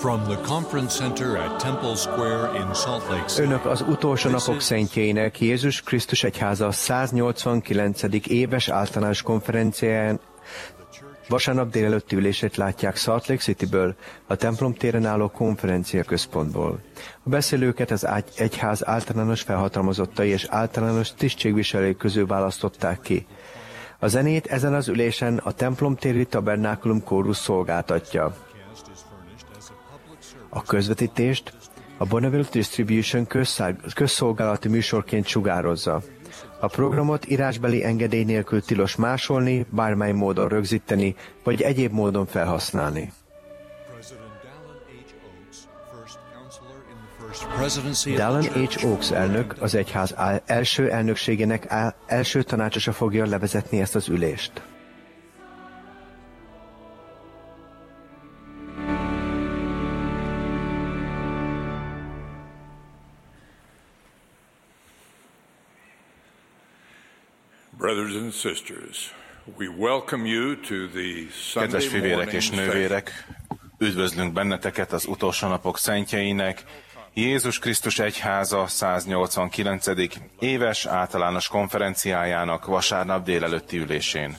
From the conference center at Temple Square in Salt Lake City. Önök az utolsó napok szentjeinek Jézus Krisztus Egyháza 189. éves általános konferenciáján vasárnap délelőtti ülését látják Salt Lake Cityből, a templom téren álló konferencia központból. A beszélőket az egyház általános felhatalmazottai és általános tisztségviselői közül választották ki. A zenét ezen az ülésen a templom téri tabernákulum kórus szolgáltatja. A közvetítést a Bonneville Distribution közszolgálati műsorként sugározza. A programot írásbeli engedély nélkül tilos másolni, bármely módon rögzíteni, vagy egyéb módon felhasználni. Dallin H. Oaks elnök, az egyház első elnökségének első tanácsosa fogja levezetni ezt az ülést. Brothers and sisters, we welcome you to the Kedves fivérek és nővérek, üdvözlünk benneteket az utolsó napok szentjeinek, Jézus Krisztus Egyháza 189. éves általános konferenciájának vasárnap délelőtti ülésén.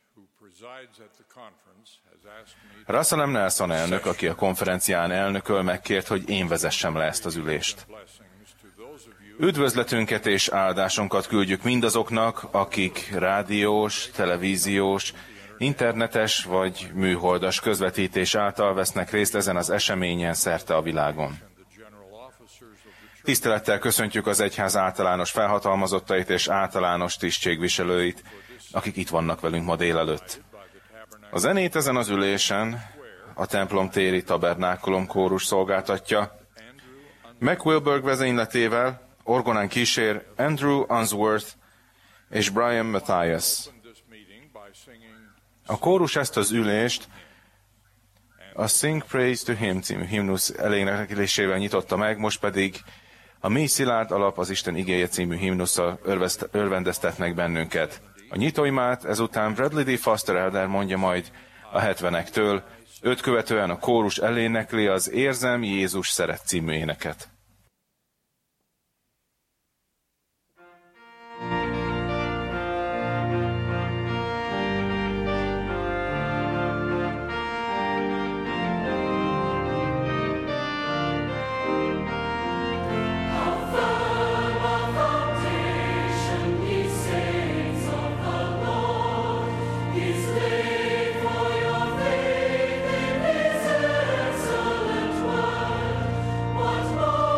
Russell M. Nelson elnök, aki a konferencián elnököl, megkért, hogy én vezessem le ezt az ülést. Üdvözletünket és áldásunkat küldjük mindazoknak, akik rádiós, televíziós, internetes vagy műholdas közvetítés által vesznek részt ezen az eseményen szerte a világon. Tisztelettel köszöntjük az egyház általános felhatalmazottait és általános tisztségviselőit, akik itt vannak velünk ma délelőtt. A zenét ezen az ülésen a templom téri tabernákulum kórus szolgáltatja. Mac Wilberg vezényletével orgonán kísér Andrew Unsworth és Brian Matthias. A kórus ezt az ülést a Sing Praise to Him című himnusz elénekelésével nyitotta meg, most pedig a Mély szilárd alap az Isten igéje című himnusszal örvendeztetnek bennünket. A nyitóimát ezután Bradley D. Foster elder mondja majd a 70-ektől, őt követően a kórus elénekli az Érzem, Jézus szeret című éneket. What more?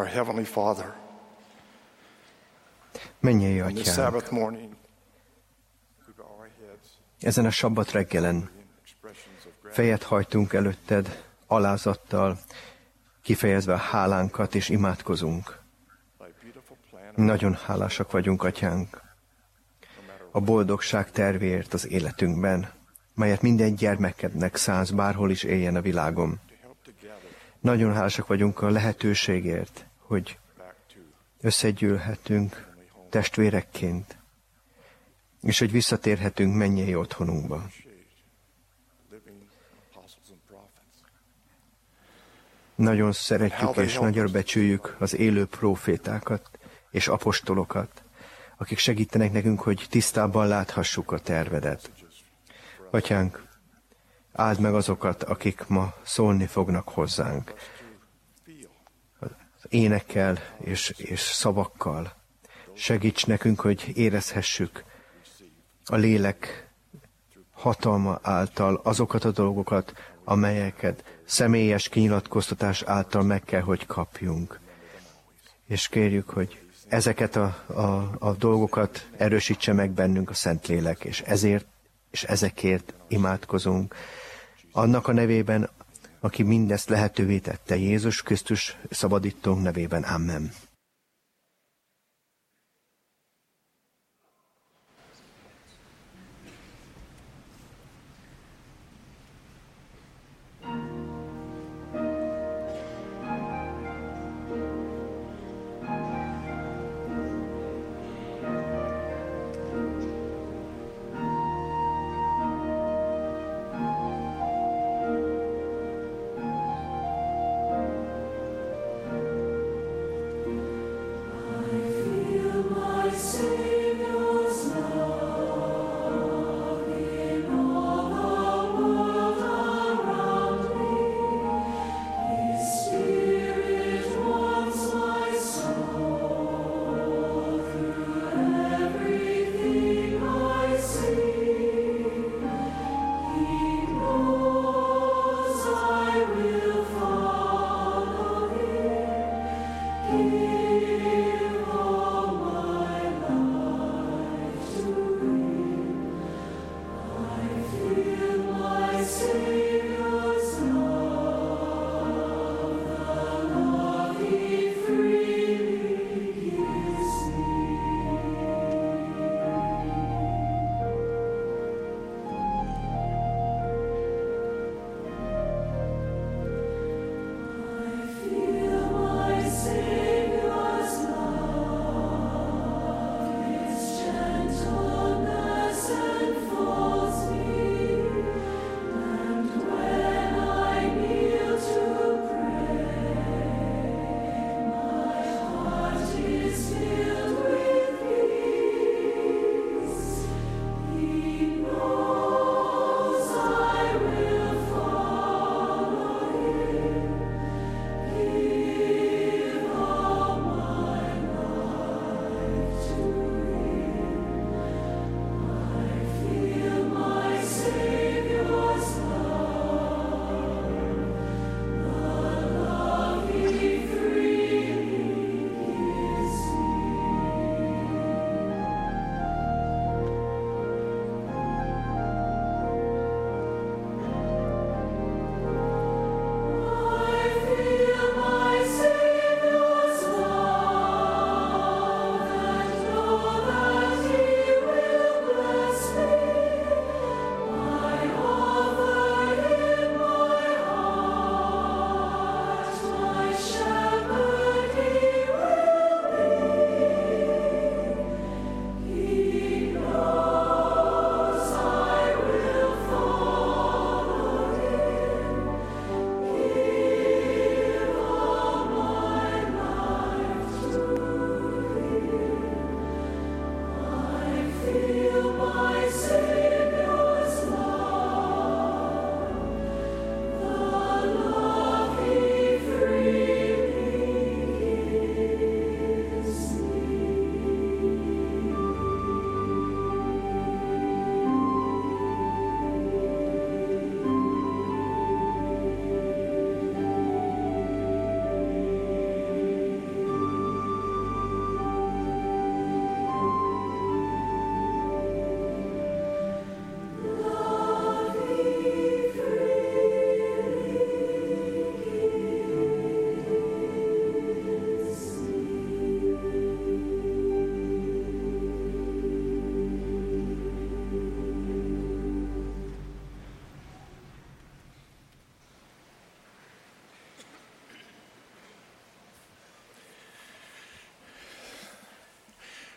Heavenly Father, Mennyei on this Atyánk, Sabbath morning, we bow our heads ezen a sabbat reggelen in expressions of gratitude. fejet hajtunk előtted, alázattal, kifejezve a hálánkat és imádkozunk. Thy beautiful plan of Nagyon hálásak vagyunk, Atyánk, a boldogság tervéért az életünkben, melyet minden gyermekednek szánsz, bárhol is éljen a világon. to help together Nagyon hálásak vagyunk a lehetőségért, hogy back to összegyűlhetünk testvérekként, és hogy visszatérhetünk mennyei otthonunkba. living apostles and prophets. Nagyon szeretjük és nagyra becsüljük az élő prófétákat és apostolokat, akik segítenek nekünk, hogy tisztában láthassuk a tervedet. Atyánk, áld meg azokat, akik ma szólni fognak hozzánk. Az énekkel és szavakkal. Segíts nekünk, hogy érezhessük a lélek hatalma által azokat a dolgokat, amelyeket személyes kinyilatkoztatás által meg kell, hogy kapjunk. És kérjük, hogy ezeket a dolgokat erősítse meg bennünk a Szentlélek, és ezekért imádkozunk. Annak a nevében, aki mindezt lehetővé tette, Jézus Krisztus szabadítónk nevében. Amen.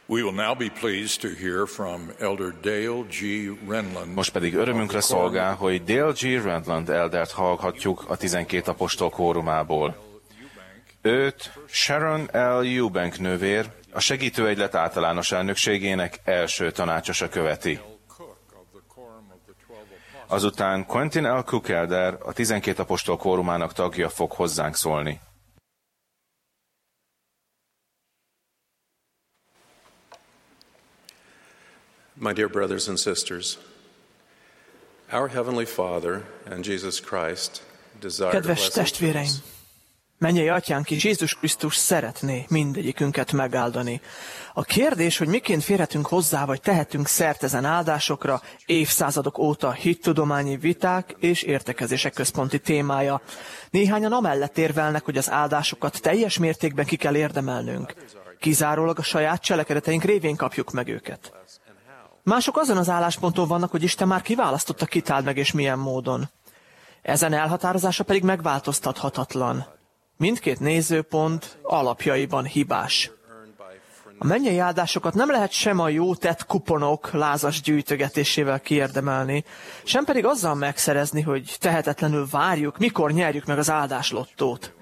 We will now be pleased to hear from Elder Dale G. Renlund. Most pedig örömünkre szolgál, hogy Dale G. Renlund eldert hallgatjuk a 12 apostol kórumából. Őt Sharon L. Eubank nővér, a segítőegylet általános elnökségének első tanácsosa követi. Azután Quentin L. Cook elder, a 12 apostol kórumának tagja fog hozzánk szólni. My dear brothers and sisters, our Heavenly Father and Jesus Christ desire to Kedves bless testvéreim, mennyei atyánk és Jézus Krisztus szeretné mindegyikünket megáldani. A kérdés, hogy miként férhetünk hozzá, vagy tehetünk szert ezen áldásokra, évszázadok óta hittudományi viták és értekezések központi témája. Néhányan amellett érvelnek, hogy az áldásokat teljes mértékben ki kell érdemelnünk. Kizárólag a saját cselekedeteink révén kapjuk meg őket. Mások azon az állásponton vannak, hogy Isten már kiválasztotta, kit áld meg és milyen módon. Ezen elhatározása pedig megváltoztathatatlan. Mindkét nézőpont alapjaiban hibás. A mennyei áldásokat nem lehet sem a jó tett kuponok lázas gyűjtögetésével kiérdemelni, sem pedig azzal megszerezni, hogy tehetetlenül várjuk, mikor nyerjük meg az áldáslottót.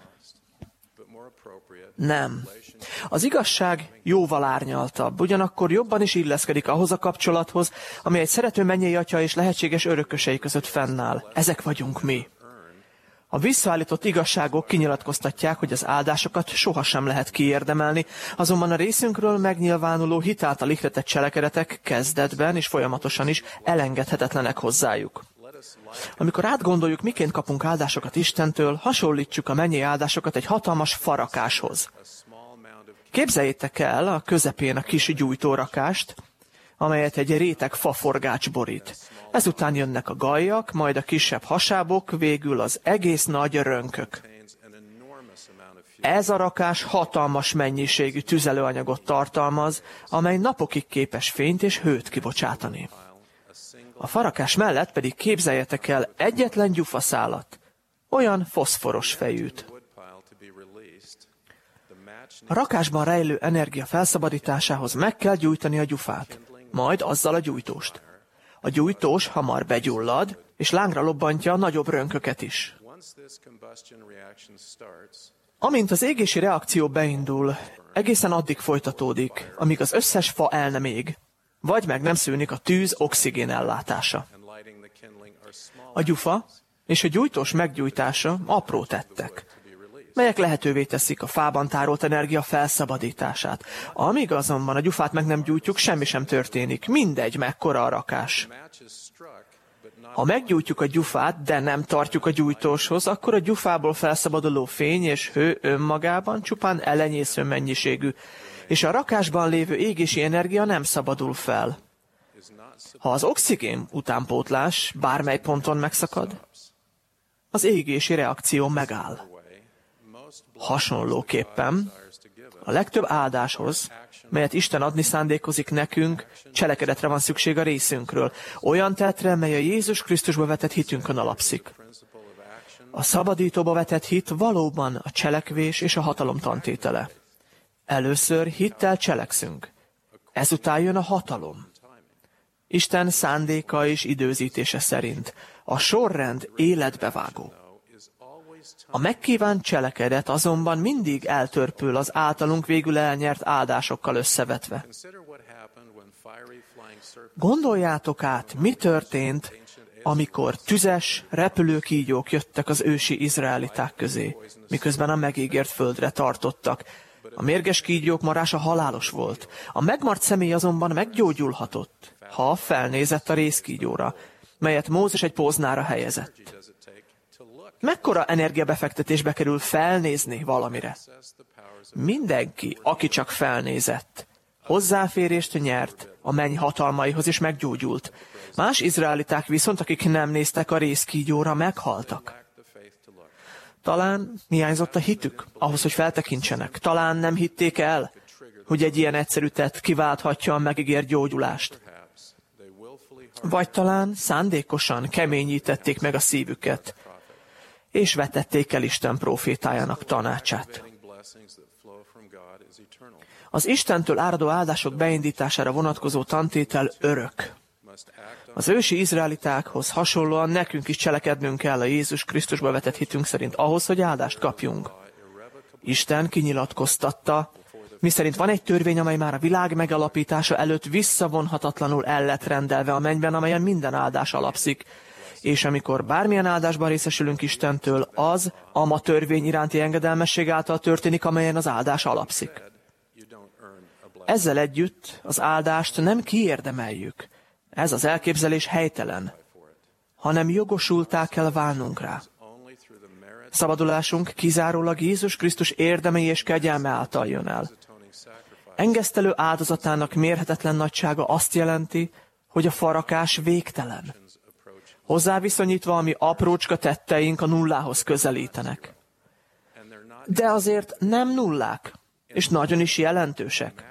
Nem. Az igazság jóval árnyaltabb, ugyanakkor jobban is illeszkedik ahhoz a kapcsolathoz, ami egy szerető mennyei atya és lehetséges örökösei között fennáll. Ezek vagyunk mi. A visszaállított igazságok kinyilatkoztatják, hogy az áldásokat sohasem lehet kiérdemelni, azonban a részünkről megnyilvánuló hitáltal ihletett cselekedetek kezdetben és folyamatosan is elengedhetetlenek hozzájuk. Amikor átgondoljuk, miként kapunk áldásokat Istentől, hasonlítsuk a mennyei áldásokat egy hatalmas farakáshoz. Képzeljétek el a közepén a kis gyújtórakást, amelyet egy réteg faforgács borít. Ezután jönnek a gallyak, majd a kisebb hasábok, végül az egész nagy rönkök. Ez a rakás hatalmas mennyiségű tüzelőanyagot tartalmaz, amely napokig képes fényt és hőt kibocsátani. A farakás mellett pedig képzeljetek el egyetlen gyufaszálat, olyan foszforos fejűt. A rakásban rejlő energia felszabadításához meg kell gyújtani a gyufát, majd azzal a gyújtóst. A gyújtós hamar begyullad, és lángra lobbantja a nagyobb rönköket is. Amint az égési reakció beindul, egészen addig folytatódik, amíg az összes fa el nem ég, vagy meg nem szűnik a tűz oxigén ellátása. A gyufa és a gyújtós meggyújtása apró tettek, melyek lehetővé teszik a fában tárolt energia felszabadítását. Amíg azonban a gyufát meg nem gyújtjuk, semmi sem történik, mindegy, mekkora a rakás. Ha meggyújtjuk a gyufát, de nem tartjuk a gyújtóshoz, akkor a gyufából felszabaduló fény és hő önmagában csupán elenyésző mennyiségű, és a rakásban lévő égési energia nem szabadul fel. Ha az oxigén utánpótlás bármely ponton megszakad, az égési reakció megáll. Hasonlóképpen a legtöbb áldáshoz, melyet Isten adni szándékozik nekünk, cselekedetre van szükség a részünkről, olyan tettre, mely a Jézus Krisztusba vetett hitünkön alapszik. A szabadítóba vetett hit valóban a cselekvés és a hatalom tantétele. Először hittel cselekszünk, ezután jön a hatalom. Isten szándéka és időzítése szerint a sorrend életbevágó. A megkívánt cselekedet azonban mindig eltörpül az általunk végül elnyert áldásokkal összevetve. Gondoljátok át, mi történt, amikor tüzes, repülő kígyók jöttek az ősi izraeliták közé, miközben a megígért földre tartottak. A mérges kígyók marása halálos volt, a megmart személy azonban meggyógyulhatott, ha felnézett a rézkígyóra, melyet Mózes egy póznára helyezett. Mekkora energiabefektetésbe kerül felnézni valamire? Mindenki, aki csak felnézett, hozzáférést nyert a menny hatalmaihoz és meggyógyult. Más izraeliták viszont, akik nem néztek a rézkígyóra, meghaltak. Talán hiányzott a hitük, ahhoz, hogy feltekintsenek. Talán nem hitték el, hogy egy ilyen egyszerű tett kiválthatja a megígért gyógyulást. Vagy talán szándékosan keményítették meg a szívüket, és vetették el Isten prófétájának tanácsát. Az Istentől áradó áldások beindítására vonatkozó tantétel örök. Az ősi izraelitákhoz hasonlóan nekünk is cselekednünk kell a Jézus Krisztusba vetett hitünk szerint ahhoz, hogy áldást kapjunk. Isten kinyilatkoztatta, miszerint van egy törvény, amely már a világ megalapítása előtt visszavonhatatlanul el lett rendelve a mennyben, amelyen minden áldás alapszik. És amikor bármilyen áldásban részesülünk Istentől, az a törvény iránti engedelmesség által történik, amelyen az áldás alapszik. Ezzel együtt az áldást nem kiérdemeljük. Ez az elképzelés helytelen, hanem jogosultá kell válnunk rá. Szabadulásunk kizárólag Jézus Krisztus érdemei és kegyelme által jön el. Engesztelő áldozatának mérhetetlen nagysága azt jelenti, hogy a farakás végtelen. Hozzáviszonyítva, ami aprócska tetteink a nullához közelítenek. De azért nem nullák, és nagyon is jelentősek.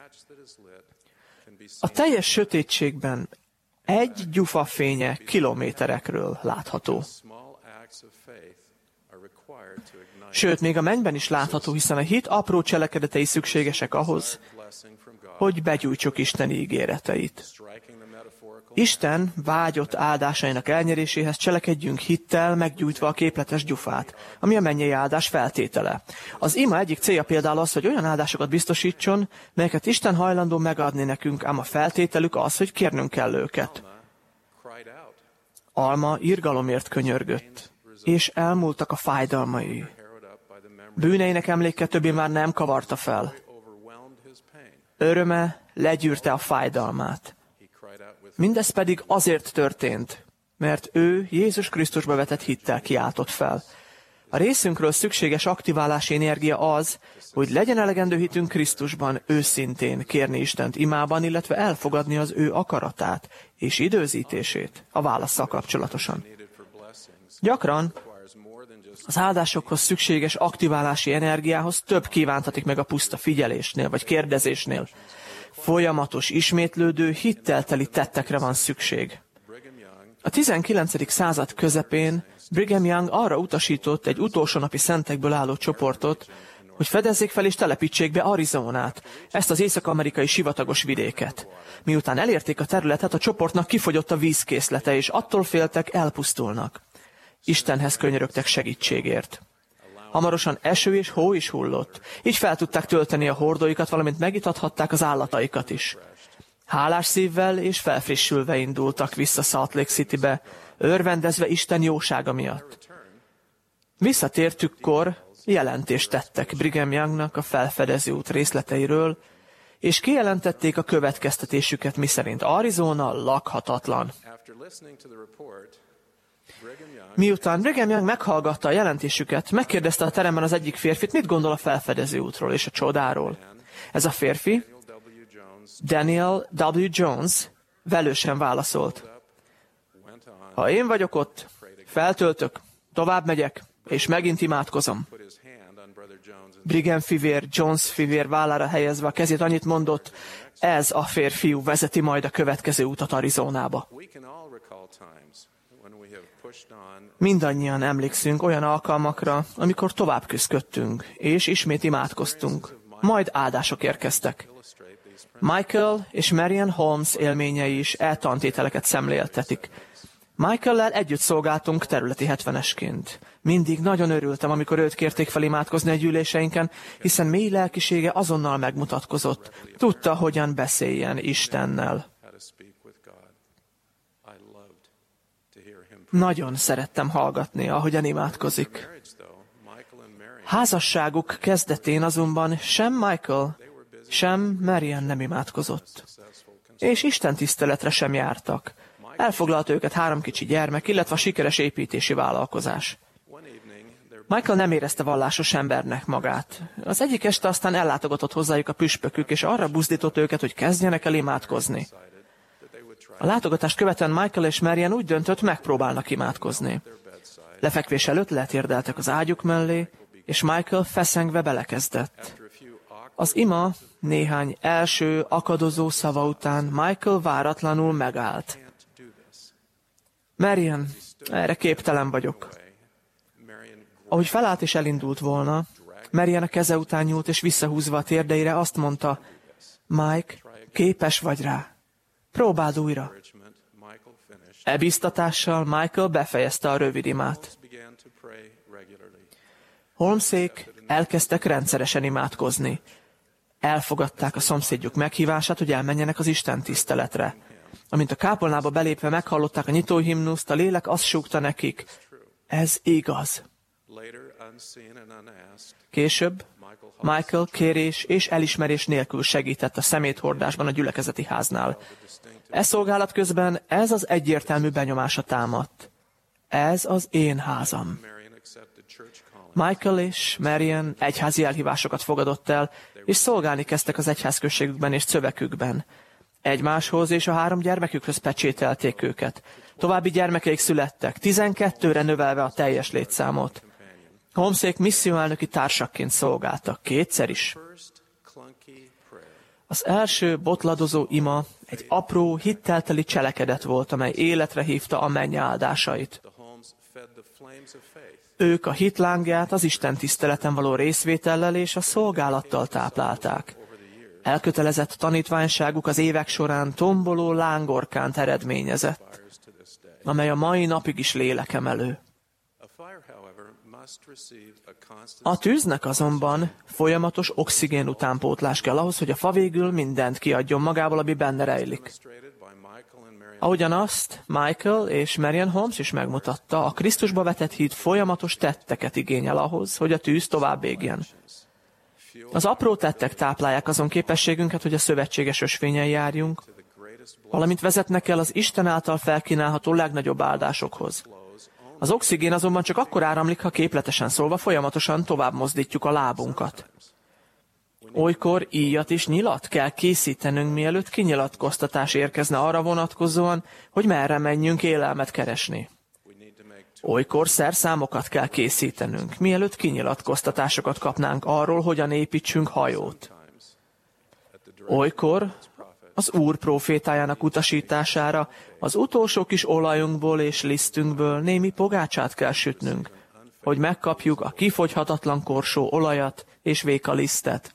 A teljes sötétségben egy gyufa fénye kilométerekről látható. Sőt, még a mennyben is látható, hiszen a hit apró cselekedetei szükségesek ahhoz, hogy begyújtsuk Isten ígéreteit. Isten vágyott áldásainak elnyeréséhez cselekedjünk hittel, meggyújtva a képletes gyufát, ami a mennyei áldás feltétele. Az ima egyik célja például az, hogy olyan áldásokat biztosítson, melyeket Isten hajlandó megadni nekünk, ám a feltételük az, hogy kérnünk kell őket. Alma irgalomért könyörgött, és elmúltak a fájdalmai. Bűneinek emléke többé már nem kavarta fel. Öröme legyűrte a fájdalmát. Mindez pedig azért történt, mert ő Jézus Krisztusba vetett hittel kiáltott fel. A részünkről szükséges aktiválási energia az, hogy legyen elegendő hitünk Krisztusban őszintén kérni Istent imában, illetve elfogadni az ő akaratát és időzítését a válasszal kapcsolatosan. Gyakran az áldásokhoz szükséges aktiválási energiához több kívántatik meg a puszta figyelésnél vagy kérdezésnél. Folyamatos, ismétlődő, hittelteli tettekre van szükség. A 19. század közepén Brigham Young arra utasított egy utolsó napi szentekből álló csoportot, hogy fedezzék fel és telepítsék be Arizonát, ezt az észak-amerikai sivatagos vidéket. Miután elérték a területet, a csoportnak kifogyott a vízkészlete, és attól féltek, elpusztulnak. Istenhez könyörögtek segítségért. Hamarosan eső és hó is hullott, így fel tudták tölteni a hordóikat, valamint megitathatták az állataikat is. Hálás szívvel és felfrissülve indultak vissza Salt Lake Citybe, örvendezve Isten jósága miatt. Visszatértükkor jelentést tettek Brigham Youngnak a felfedező út részleteiről, és kijelentették a következtetésüket, miszerint Arizona lakhatatlan. Miután Brigham Young meghallgatta a jelentésüket, megkérdezte a teremben az egyik férfit, mit gondol a felfedező útról és a csodáról. Ez a férfi, Daniel W. Jones, velősen válaszolt. Ha én vagyok ott, feltöltök, tovább megyek, és megint imádkozom. Brigham fivér, Jones fivér vállára helyezve a kezét annyit mondott, ez a férfiú vezeti majd a következő utat Arizonába. Mindannyian emlékszünk olyan alkalmakra, amikor tovább küzdöttünk, és ismét imádkoztunk. Majd áldások érkeztek. Michael és Marian Holmes élményei is tantételeket szemléltetik. Michael-lel együtt szolgáltunk területi 70-esként. Mindig nagyon örültem, amikor őt kérték fel imádkozni a gyűléseinken, hiszen mély lelkisége azonnal megmutatkozott. Tudta, hogyan beszéljen Istennel. Nagyon szerettem hallgatni, ahogyan imádkozik. Házasságuk kezdetén azonban sem Michael, sem Marian nem imádkozott. És Isten tiszteletre sem jártak. Elfoglalt őket 3 kicsi gyermek, illetve a sikeres építési vállalkozás. Michael nem érezte vallásos embernek magát. Az egyik este aztán ellátogatott hozzájuk a püspökük, és arra buzdított őket, hogy kezdjenek el imádkozni. A látogatást követően Michael és Marian úgy döntött, megpróbálnak imádkozni. Lefekvés előtt letérdeltek az ágyuk mellé, és Michael feszengve belekezdett. Az ima néhány első akadozó szava után Michael váratlanul megállt. Marian, erre képtelen vagyok. Ahogy felállt és elindult volna, Marian a keze után nyúlt, és visszahúzva a térdeire azt mondta, Mike, képes vagy rá. Próbáld újra. E biztatással Michael befejezte a rövid imát. Holmesék elkezdtek rendszeresen imádkozni. Elfogadták a szomszédjuk meghívását, hogy elmenjenek az Isten tiszteletre. Amint a kápolnába belépve meghallották a nyitóhimnuszt, a lélek azt súgta nekik, ez igaz. Később Michael kérés és elismerés nélkül segített a szeméthordásban a gyülekezeti háznál. E szolgálat közben ez az egyértelmű benyomása támadt. Ez az én házam. Michael és Marian egyházi elhívásokat fogadott el, és szolgálni kezdtek az egyházközségükben és szövekükben. Egymáshoz és a 3 gyermekükhöz pecsételték őket. További gyermekeik születtek, 12-re növelve a teljes létszámot. Holmesék misszióelnöki társakként szolgáltak, 2-szer is. Az első botladozó ima egy apró, hittelteli cselekedet volt, amely életre hívta a menny áldásait. Ők a hitlángját az Isten tiszteleten való részvétellel és a szolgálattal táplálták. Elkötelezett tanítványságuk az évek során tomboló lángorkánt eredményezett, amely a mai napig is lélekemelő. A tűznek azonban folyamatos oxigén utánpótlás kell ahhoz, hogy a fa végül mindent kiadjon magából, ami benne rejlik. Ahogyan azt Michael és Marian Holmes is megmutatta, a Krisztusba vetett hit folyamatos tetteket igényel ahhoz, hogy a tűz tovább égjen. Az apró tettek táplálják azon képességünket, hogy a szövetséges ösvényen járjunk, valamint vezetnek el az Isten által felkínálható legnagyobb áldásokhoz. Az oxigén azonban csak akkor áramlik, ha képletesen szólva folyamatosan tovább mozdítjuk a lábunkat. Olykor íjat és nyilat kell készítenünk, mielőtt kinyilatkoztatás érkezne arra vonatkozóan, hogy merre menjünk élelmet keresni. Olykor szerszámokat kell készítenünk, mielőtt kinyilatkoztatásokat kapnánk arról, hogyan építsünk hajót. Olykor az Úr prófétájának utasítására az utolsó kis olajunkból és lisztünkből némi pogácsát kell sütnünk, hogy megkapjuk a kifogyhatatlan korsó olajat és véka lisztet.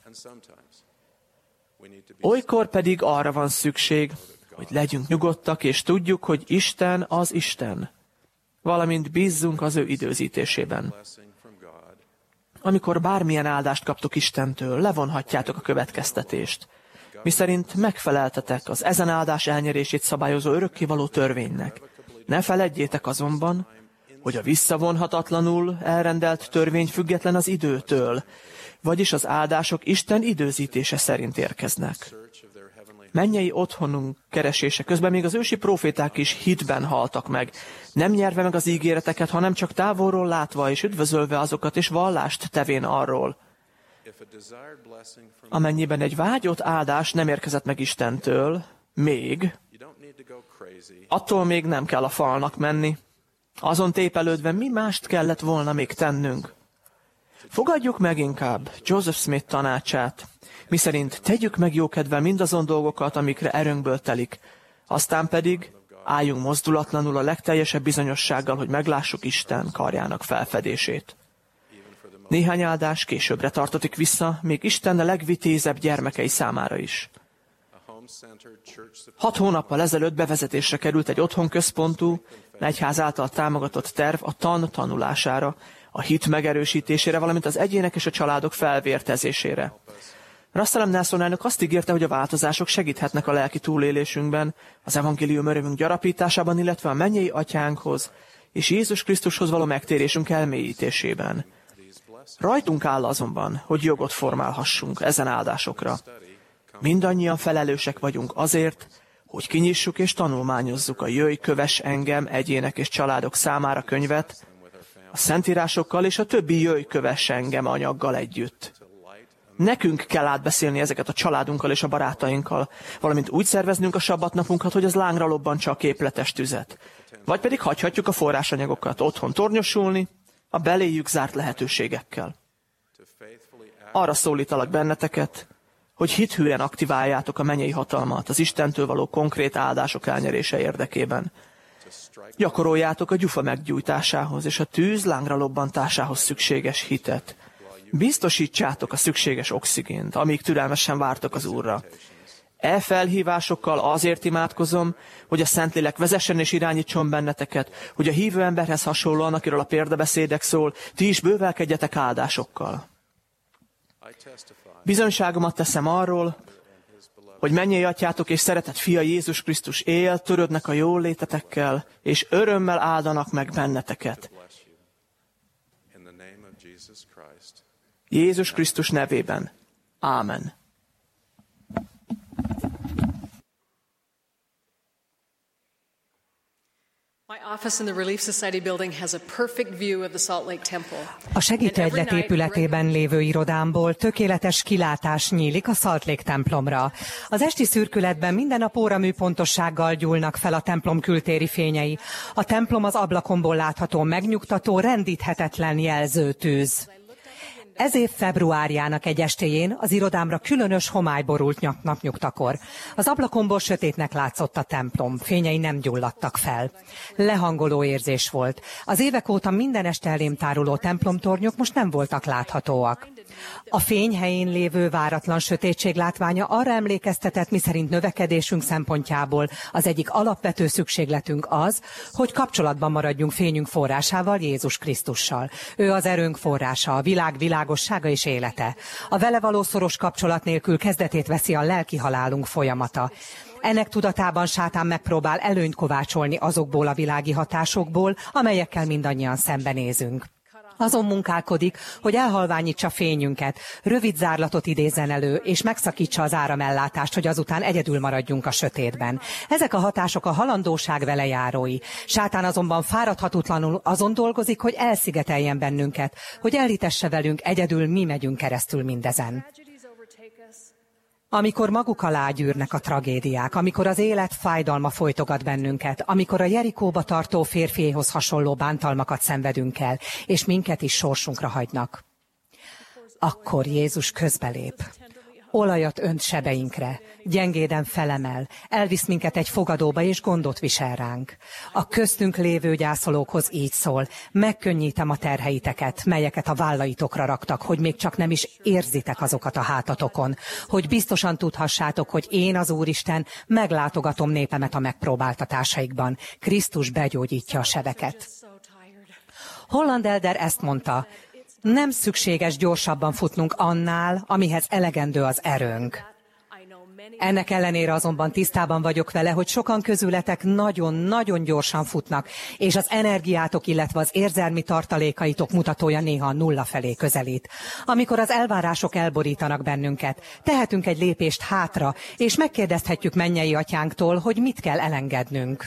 Olykor pedig arra van szükség, hogy legyünk nyugodtak, és tudjuk, hogy Isten az Isten, valamint bízzunk az ő időzítésében. Amikor bármilyen áldást kaptok Istentől, levonhatjátok a következtetést, miszerint megfeleltetek az ezen áldás elnyerését szabályozó örökkévaló törvénynek. Ne feledjétek azonban, hogy a visszavonhatatlanul elrendelt törvény független az időtől, vagyis az áldások Isten időzítése szerint érkeznek. Mennyei otthonunk keresése közben még az ősi próféták is hitben haltak meg, nem nyerve meg az ígéreteket, hanem csak távolról látva és üdvözölve azokat és vallást tevén arról. Amennyiben egy vágyott áldás nem érkezett meg Istentől, attól még nem kell a falnak menni. Azon tépelődve mi mást kellett volna még tennünk? Fogadjuk meg inkább Joseph Smith tanácsát, miszerint tegyük meg jókedvel mindazon dolgokat, amikre erőnkből telik, aztán pedig álljunk mozdulatlanul a legteljesebb bizonyossággal, hogy meglássuk Isten karjának felfedését. Néhány áldás későbbre tartozik vissza, még Isten a legvitézebb gyermekei számára is. 6 hónappal ezelőtt bevezetésre került egy otthonközpontú, egyház által támogatott terv a tanulására, a hit megerősítésére, valamint az egyének és a családok felvértezésére. Russell M. Nelson elnök azt ígérte, hogy a változások segíthetnek a lelki túlélésünkben, az evangélium örömünk gyarapításában, illetve a mennyei atyánkhoz és Jézus Krisztushoz való megtérésünk elmélyítésében. Rajtunk áll azonban, hogy jogot formálhassunk ezen áldásokra. Mindannyian felelősek vagyunk azért, hogy kinyissuk és tanulmányozzuk a Jöjj, kövess engem egyének és családok számára könyvet, a szentírásokkal és a többi Jöjj, kövess engem anyaggal együtt. Nekünk kell átbeszélni ezeket a családunkkal és a barátainkkal, valamint úgy szerveznünk a sabbatnapunkat, hogy az lángra lobbantsa a képletes tüzet. Vagy pedig hagyhatjuk a forrásanyagokat otthon tornyosulni, a beléjük zárt lehetőségekkel. Arra szólítalak benneteket, hogy hithűen aktiváljátok a mennyei hatalmat az Istentől való konkrét áldások elnyerése érdekében. Gyakoroljátok a gyufa meggyújtásához és a tűz lángra lobbantásához szükséges hitet. Biztosítsátok a szükséges oxigént, amíg türelmesen vártok az Úrra. Felhívásokkal azért imádkozom, hogy a Szentlélek vezessen és irányítson benneteket, hogy a hívő emberhez hasonlóan, akiről a példabeszédek szól, ti is bővelkedjetek áldásokkal. Bizonyságomat teszem arról, hogy mennyei atyátok és szeretett fia Jézus Krisztus él, törődnek a jól létetekkel, és örömmel áldanak meg benneteket. Jézus Krisztus nevében. Ámen. A segítőegylet épületében lévő irodámból tökéletes kilátás nyílik a Salt Lake templomra. Az esti szürkületben minden nap óramű pontossággal gyúlnak fel a templom kültéri fényei. A templom az ablakomból látható megnyugtató, rendíthetetlen jelzőtűz. Ez év februárjának egy estéjén az irodámra különös homály borult napnyugtakor. Az ablakomból sötétnek látszott a templom, fényei nem gyulladtak fel. Lehangoló érzés volt. Az évek óta minden este elém táruló templomtornyok most nem voltak láthatóak. A fény helyén lévő váratlan sötétség látványa arra emlékeztetett, miszerint növekedésünk szempontjából az egyik alapvető szükségletünk az, hogy kapcsolatban maradjunk fényünk forrásával, Jézus Krisztussal. Ő az erőnk forrása, a világ világossága és élete. A vele való szoros kapcsolat nélkül kezdetét veszi a lelki halálunk folyamata. Ennek tudatában sátán megpróbál előnyt kovácsolni azokból a világi hatásokból, amelyekkel mindannyian szembenézünk. Azon munkálkodik, hogy elhalványítsa fényünket, rövid zárlatot idézzen elő, és megszakítsa az áramellátást, hogy azután egyedül maradjunk a sötétben. Ezek a hatások a halandóság velejárói. Sátán azonban fáradhatatlanul azon dolgozik, hogy elszigeteljen bennünket, hogy elhitesse velünk, egyedül mi megyünk keresztül mindezen. Amikor maguk alá gyűrnek a tragédiák, amikor az élet fájdalma folytogat bennünket, amikor a Jerikóba tartó férfiéhoz hasonló bántalmakat szenvedünk el, és minket is sorsunkra hagynak, akkor Jézus közbelép. Olajat önt sebeinkre, gyengéden felemel, elvisz minket egy fogadóba és gondot visel ránk. A köztünk lévő gyászolókhoz így szól: megkönnyítem a terheiteket, melyeket a vállaitokra raktak, hogy még csak nem is érzitek azokat a hátatokon, hogy biztosan tudhassátok, hogy én, az Úristen, meglátogatom népemet a megpróbáltatásaikban. Krisztus begyógyítja a sebeket. Holland Elder ezt mondta: nem szükséges gyorsabban futnunk annál, amihez elegendő az erőnk. Ennek ellenére azonban tisztában vagyok vele, hogy sokan közületek nagyon-nagyon gyorsan futnak, és az energiátok, illetve az érzelmi tartalékaitok mutatója néha a nulla felé közelít. Amikor az elvárások elborítanak bennünket, tehetünk egy lépést hátra, és megkérdezhetjük mennyei atyánktól, hogy mit kell elengednünk.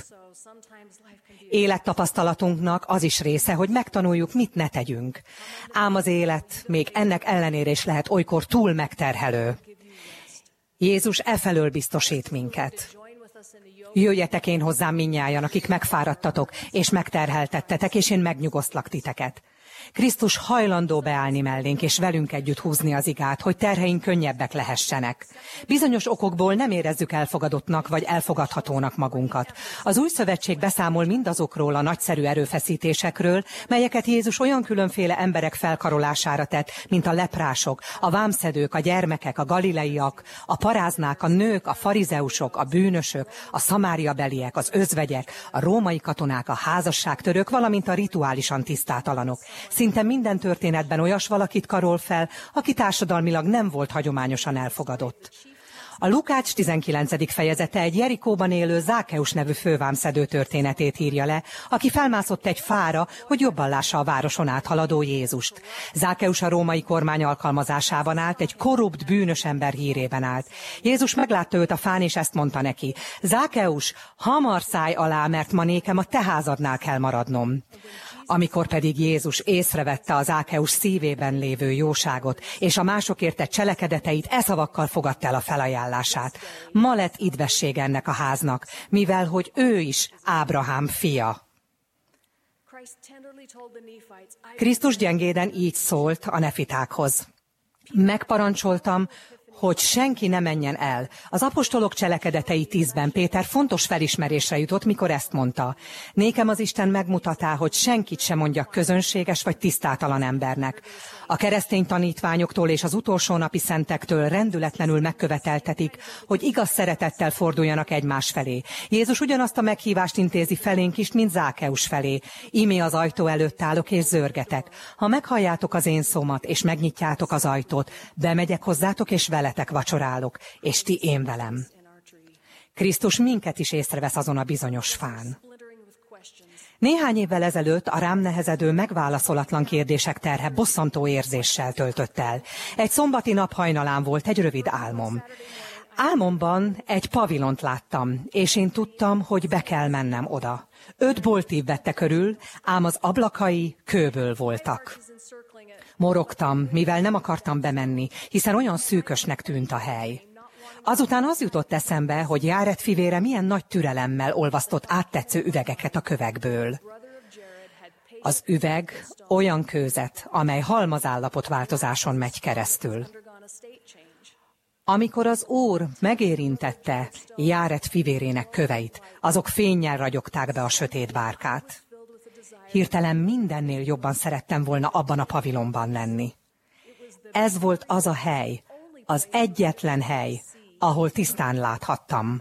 Élettapasztalatunknak az is része, hogy megtanuljuk, mit ne tegyünk. Ám az élet még ennek ellenére is lehet olykor túl megterhelő. Jézus efelől biztosít minket. Jöjjetek én hozzám mindnyájan, akik megfáradtatok és megterheltettetek, és én megnyugosztlak titeket. Krisztus hajlandó beállni mellénk, és velünk együtt húzni az igát, hogy terheink könnyebbek lehessenek. Bizonyos okokból nem érezzük elfogadottnak vagy elfogadhatónak magunkat. Az Új Szövetség beszámol mindazokról a nagyszerű erőfeszítésekről, melyeket Jézus olyan különféle emberek felkarolására tett, mint a leprások, a vámszedők, a gyermekek, a galileiak, a paráznák, a nők, a farizeusok, a bűnösök, a szamáriabeliek, az özvegyek, a római katonák, a házasságtörők, valamint a rituálisan tisztátalanok. Szinte minden történetben olyas valakit karol fel, aki társadalmilag nem volt hagyományosan elfogadott. A Lukács 19. fejezete egy Jerikóban élő Zákeus nevű fővámszedő történetét írja le, aki felmászott egy fára, hogy jobban lássa a városon áthaladó Jézust. Zákeus a római kormány alkalmazásában állt, egy korrupt, bűnös ember hírében állt. Jézus meglátta őt a fán, és ezt mondta neki: Zákeus, hamar szállj alá, mert ma nékem a te házadnál kell maradnom. Amikor pedig Jézus észrevette az Zákeus szívében lévő jóságot, és a másokért tett cselekedeteit, e szavakkal fogadta el a felajánlását: ma lett idvesség ennek a háznak, mivel hogy ő is Ábrahám fia. Krisztus gyengéden így szólt a nefitákhoz: megparancsoltam, hogy senki ne menjen el. Az apostolok cselekedetei 10-ben Péter fontos felismerésre jutott, mikor ezt mondta. Nékem az Isten megmutatá, hogy senkit sem mondjak közönséges vagy tisztátalan embernek. A keresztény tanítványoktól és az utolsó napi szentektől rendületlenül megköveteltetik, hogy igaz szeretettel forduljanak egymás felé. Jézus ugyanazt a meghívást intézi felénk is, mint Zákeus felé. Ímé az ajtó előtt állok és zörgetek. Ha meghalljátok az én szómat, és megnyitjátok az ajtót, bemegyek hozzátok, és veletek vacsorálok, és ti én velem. Krisztus minket is észrevesz azon a bizonyos fán. Néhány évvel ezelőtt a rám nehezedő megválaszolatlan kérdések terhe bosszantó érzéssel töltött el. Egy szombati nap hajnalán volt egy rövid álmom. Álmomban egy pavilont láttam, és én tudtam, hogy be kell mennem oda. 5 boltív vette körül, ám az ablakai kőből voltak. Morogtam, mivel nem akartam bemenni, hiszen olyan szűkösnek tűnt a hely. Azután az jutott eszembe, hogy Járet fivére milyen nagy türelemmel olvasztott áttetsző üvegeket a kövekből. Az üveg olyan kőzet, amely halmazállapotváltozáson megy keresztül. Amikor az Úr megérintette Járet fivérének köveit, azok fénnyel ragyogták be a sötét bárkát. Hirtelen mindennél jobban szerettem volna abban a pavilonban lenni. Ez volt az a hely, az egyetlen hely, ahol tisztán láthattam.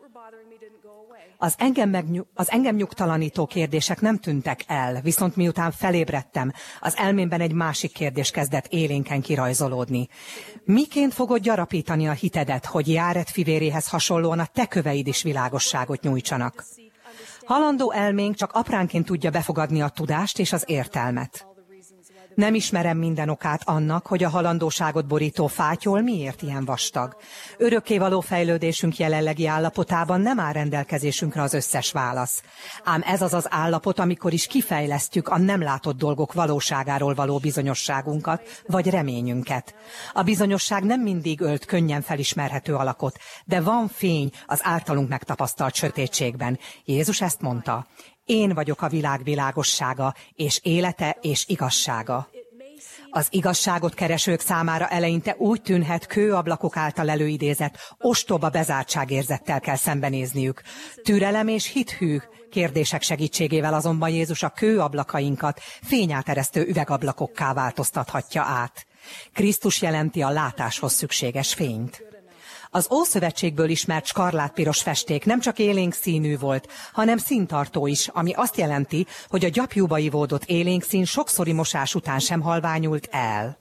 Az engem nyugtalanító kérdések nem tűntek el, viszont miután felébredtem, az elmémben egy másik kérdés kezdett élénken kirajzolódni. Miként fogod gyarapítani a hitedet, hogy Járet fivéréhez hasonlóan a te köveid is világosságot nyújtsanak? Halandó elménk csak apránként tudja befogadni a tudást és az értelmet. Nem ismerem minden okát annak, hogy a halandóságot borító fátyol miért ilyen vastag. Örökkévaló fejlődésünk jelenlegi állapotában nem áll rendelkezésünkre az összes válasz. Ám ez az az állapot, amikor is kifejlesztjük a nem látott dolgok valóságáról való bizonyosságunkat, vagy reményünket. A bizonyosság nem mindig ölt könnyen felismerhető alakot, de van fény az általunk megtapasztalt sötétségben. Jézus ezt mondta. Én vagyok a világ világossága, és élete és igazsága. Az igazságot keresők számára eleinte úgy tűnhet, kőablakok által előidézett, ostoba bezártságérzettel kell szembenézniük. Türelem és hithű kérdések segítségével azonban Jézus a kőablakainkat fényáteresztő üvegablakokká változtathatja át. Krisztus jelenti a látáshoz szükséges fényt. Az Ószövetségből ismert skarlátpiros festék nem csak élénk színű volt, hanem színtartó is, ami azt jelenti, hogy a gyapjúba ivódott élénk szín sokszori mosás után sem halványult el.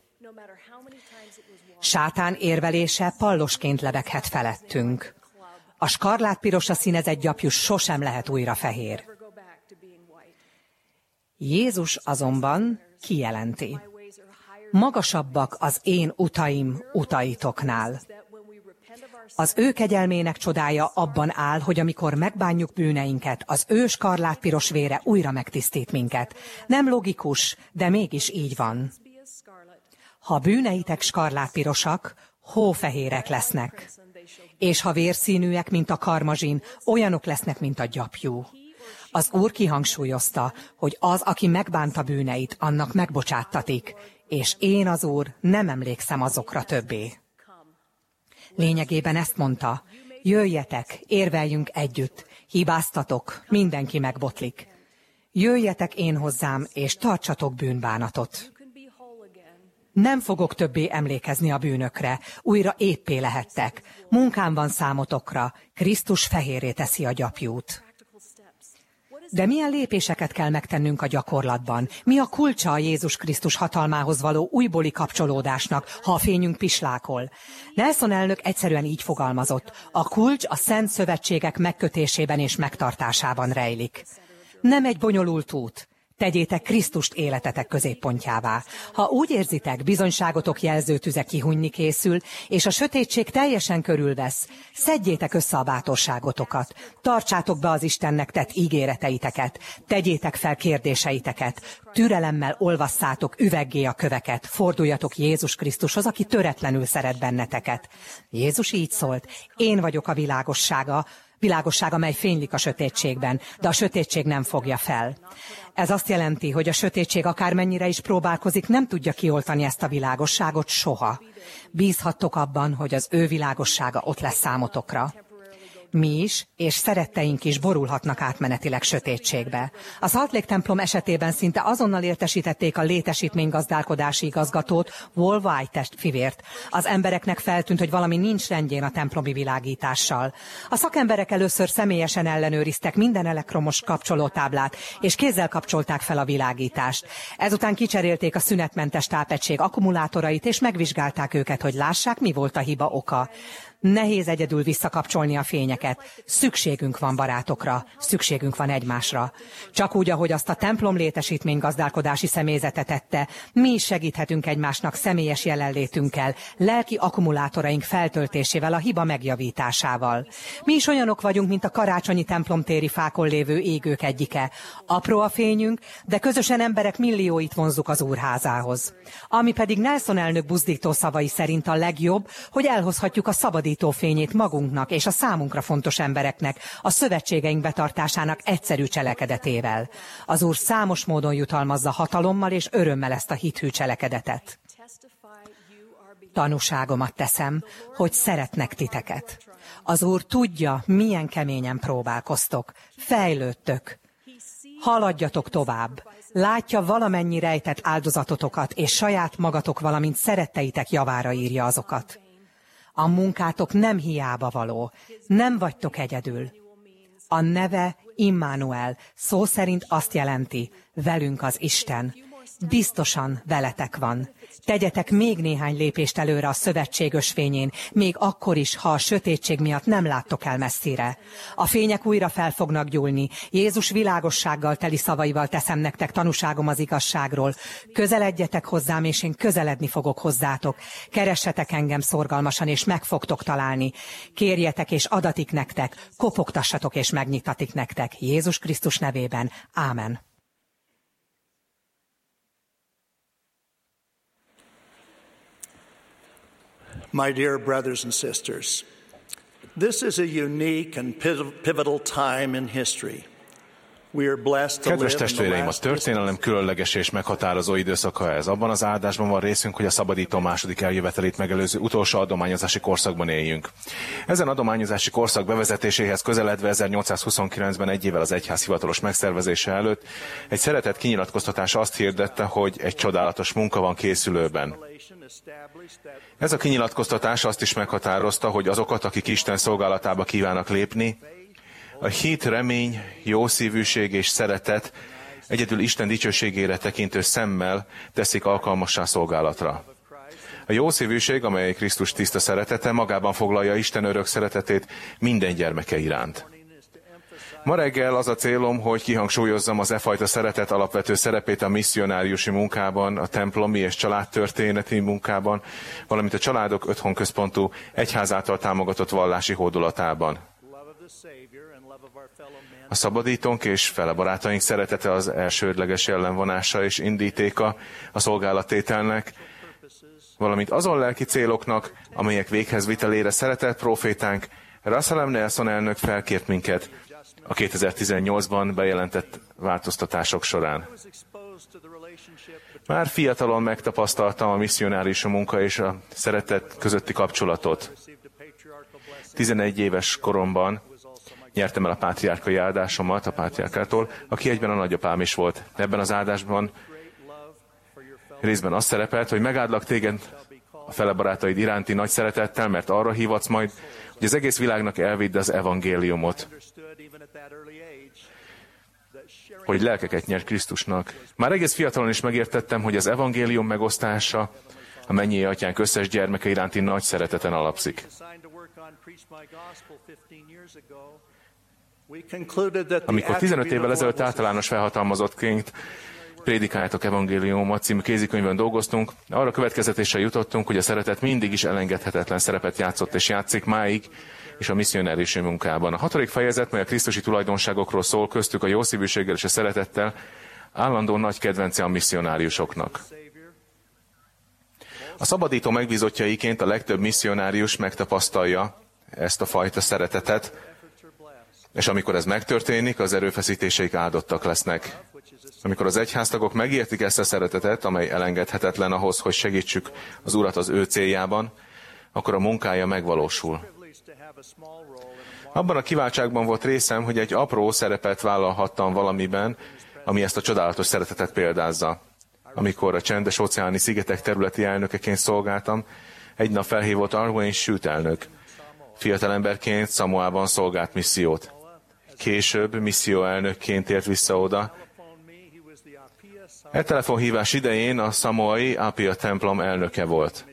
Sátán érvelése pallosként lebeghet felettünk. A skarlátpirosra színezett gyapjú sosem lehet újra fehér. Jézus azonban kijelenti. Magasabbak az én utaim utaitoknál. Az ő kegyelmének csodája abban áll, hogy amikor megbánjuk bűneinket, az ő skarlátpiros vére újra megtisztít minket. Nem logikus, de mégis így van. Ha bűneitek skarlátpirosak, hófehérek lesznek. És ha vérszínűek, mint a karmazsin, olyanok lesznek, mint a gyapjú. Az Úr kihangsúlyozta, hogy az, aki megbánta bűneit, annak megbocsáttatik, és én az Úr nem emlékszem azokra többé. Lényegében ezt mondta, jöjjetek, érveljünk együtt, hibáztatok, mindenki megbotlik. Jöjjetek én hozzám, és tartsatok bűnbánatot. Nem fogok többé emlékezni a bűnökre, újra éppé lehettek. Munkám van számotokra, Krisztus fehérré teszi a gyapjút. De milyen lépéseket kell megtennünk a gyakorlatban? Mi a kulcsa a Jézus Krisztus hatalmához való újbóli kapcsolódásnak, ha a fényünk pislákol? Nelson elnök egyszerűen így fogalmazott. A kulcs a szent szövetségek megkötésében és megtartásában rejlik. Nem egy bonyolult út. Tegyétek Krisztust életetek középpontjává. Ha úgy érzitek, bizonyságotok jelzőtüze kihújni készül, és a sötétség teljesen körülvesz, szedjétek össze a bátorságotokat. Tartsátok be az Istennek tett ígéreteiteket, tegyétek fel kérdéseiteket, türelemmel olvasszátok üveggé a köveket, forduljatok Jézus Krisztushoz, aki töretlenül szeret benneteket. Jézus így szólt, én vagyok a világossága, Világosság, amely fénylik a sötétségben, de a sötétség nem fogja fel. Ez azt jelenti, hogy a sötétség akármennyire is próbálkozik, nem tudja kioltani ezt a világosságot soha. Bízhattok abban, hogy az ő világossága ott lesz számotokra. Mi is, és szeretteink is borulhatnak átmenetileg sötétségbe. A Salt Lake templom esetében szinte azonnal értesítették a létesítménygazdálkodási igazgatót, Wal White fivért. Az embereknek feltűnt, hogy valami nincs rendjén a templomi világítással. A szakemberek először személyesen ellenőriztek minden elektromos kapcsolótáblát, és kézzel kapcsolták fel a világítást. Ezután kicserélték a szünetmentes tápegység akkumulátorait, és megvizsgálták őket, hogy lássák, mi volt a hiba oka. Nehéz egyedül visszakapcsolni a fényeket. Szükségünk van barátokra, szükségünk van egymásra. Csak úgy, ahogy azt a templom létesítménygazdálkodási személyzete tette, mi is segíthetünk egymásnak személyes jelenlétünkkel, lelki akkumulátoraink feltöltésével, a hiba megjavításával. Mi is olyanok vagyunk, mint a karácsonyi templomtéri fákon lévő égők egyike. Apró a fényünk, de közösen emberek millióit vonzuk az Úrházához. Ami pedig Nelson elnök buzdító szavai szerint a legjobb, hogy elhozhatjuk a szabadító fényét magunknak és a számunkra fontos embereknek, a szövetségeink betartásának egyszerű cselekedetével. Az Úr számos módon jutalmazza hatalommal és örömmel ezt a hithű cselekedetet. Tanúságomat teszem, hogy szeretnek titeket. Az Úr tudja, milyen keményen próbálkoztok, fejlődtök. Haladjatok tovább. Látja valamennyi rejtett áldozatotokat, és saját magatok, valamint szeretteitek javára írja azokat. A munkátok nem hiába való, nem vagytok egyedül. A neve Immanuel szó szerint azt jelenti, velünk az Isten. Biztosan veletek van. Tegyetek még néhány lépést előre a szövetség ösvényén, még akkor is, ha a sötétség miatt nem láttok el messzire. A fények újra fel fognak gyúlni. Jézus világossággal teli szavaival teszem nektek tanúságom az igazságról. Közeledjetek hozzám, és én közeledni fogok hozzátok. Keressetek engem szorgalmasan, és meg fogtok találni. Kérjetek, és adatik nektek. Kopogtassatok, és megnyitatik nektek. Jézus Krisztus nevében. Ámen. My dear brothers and sisters, this is a unique and pivotal time in history. We are blessed to live Kedves in the testvéreim, a last történelem különleges és meghatározó időszaka ez. Abban az áldásban van részünk, hogy a szabadító második eljövetelét megelőző utolsó adományozási korszakban éljünk. Ezen adományozási korszak bevezetéséhez közeledve 1829-ben, egy évvel az egyház hivatalos megszervezése előtt, egy szeretett kinyilatkoztatás azt hirdette, hogy egy csodálatos munka van készülőben. Ez a kinyilatkoztatás azt is meghatározta, hogy azokat, akik Isten szolgálatába kívánnak lépni, a hit, remény, jószívűség és szeretet egyedül Isten dicsőségére tekintő szemmel teszik alkalmassá szolgálatra. A jószívűség, amely Krisztus tiszta szeretete, magában foglalja Isten örök szeretetét minden gyermeke iránt. Ma reggel az a célom, hogy kihangsúlyozzam az e fajta szeretet alapvető szerepét a misszionáriusi munkában, a templomi és családtörténeti munkában, valamint a családok ötthon-központú egyház által támogatott vallási hódolatában. A szabadítónk és felebarátaink szeretete az elsődleges jellemvonása és indítéka a szolgálattételnek, valamint azon lelki céloknak, amelyek véghezvitelére szeretett prófétánk Russell M. Nelson elnök felkért minket a 2018-ban bejelentett változtatások során. Már fiatalon megtapasztaltam a misszionárius munka és a szeretet közötti kapcsolatot. 11 éves koromban nyertem el a pátriárkai áldásomat a pátriárkától, aki egyben a nagyapám is volt. Ebben az áldásban részben az szerepelt, hogy megáldlak téged a felebarátaid iránti nagy szeretettel, mert arra hívatsz majd, hogy az egész világnak elvidd az evangéliumot, hogy lelkeket nyer Krisztusnak. Már egész fiatalon is megértettem, hogy az evangélium megosztása a mennyei atyánk összes gyermeke iránti nagy szereteten alapszik. Amikor 15 évvel ezelőtt általános felhatalmazottként Prédikáljátok evangéliumot című kézikönyvön dolgoztunk, arra következetésre jutottunk, hogy a szeretet mindig is elengedhetetlen szerepet játszott és játszik máig, és a misszionáriusi munkában. A 6. fejezet, mely a krisztusi tulajdonságokról szól, köztük a jószívűséggel és a szeretettel, állandó nagy kedvence a misszionáriusoknak. A szabadító megbízottjaiként a legtöbb misszionárius megtapasztalja ezt a fajta szeretetet, És amikor ez megtörténik, az erőfeszítéseik áldottak lesznek. Amikor az egyháztagok megértik ezt a szeretetet, amely elengedhetetlen ahhoz, hogy segítsük az Urat az ő céljában, akkor a munkája megvalósul. Abban a kiváltságban volt részem, hogy egy apró szerepet vállalhattam valamiben, ami ezt a csodálatos szeretetet példázza. Amikor a Csendes-óceáni szigetek területi elnökeként szolgáltam, egy nap felhívott Arwin Shute elnök. Fiatalemberként Szamoában szolgált missziót. Később misszióelnökként tért vissza oda. E telefonhívás idején a szamoai Apia templom elnöke volt.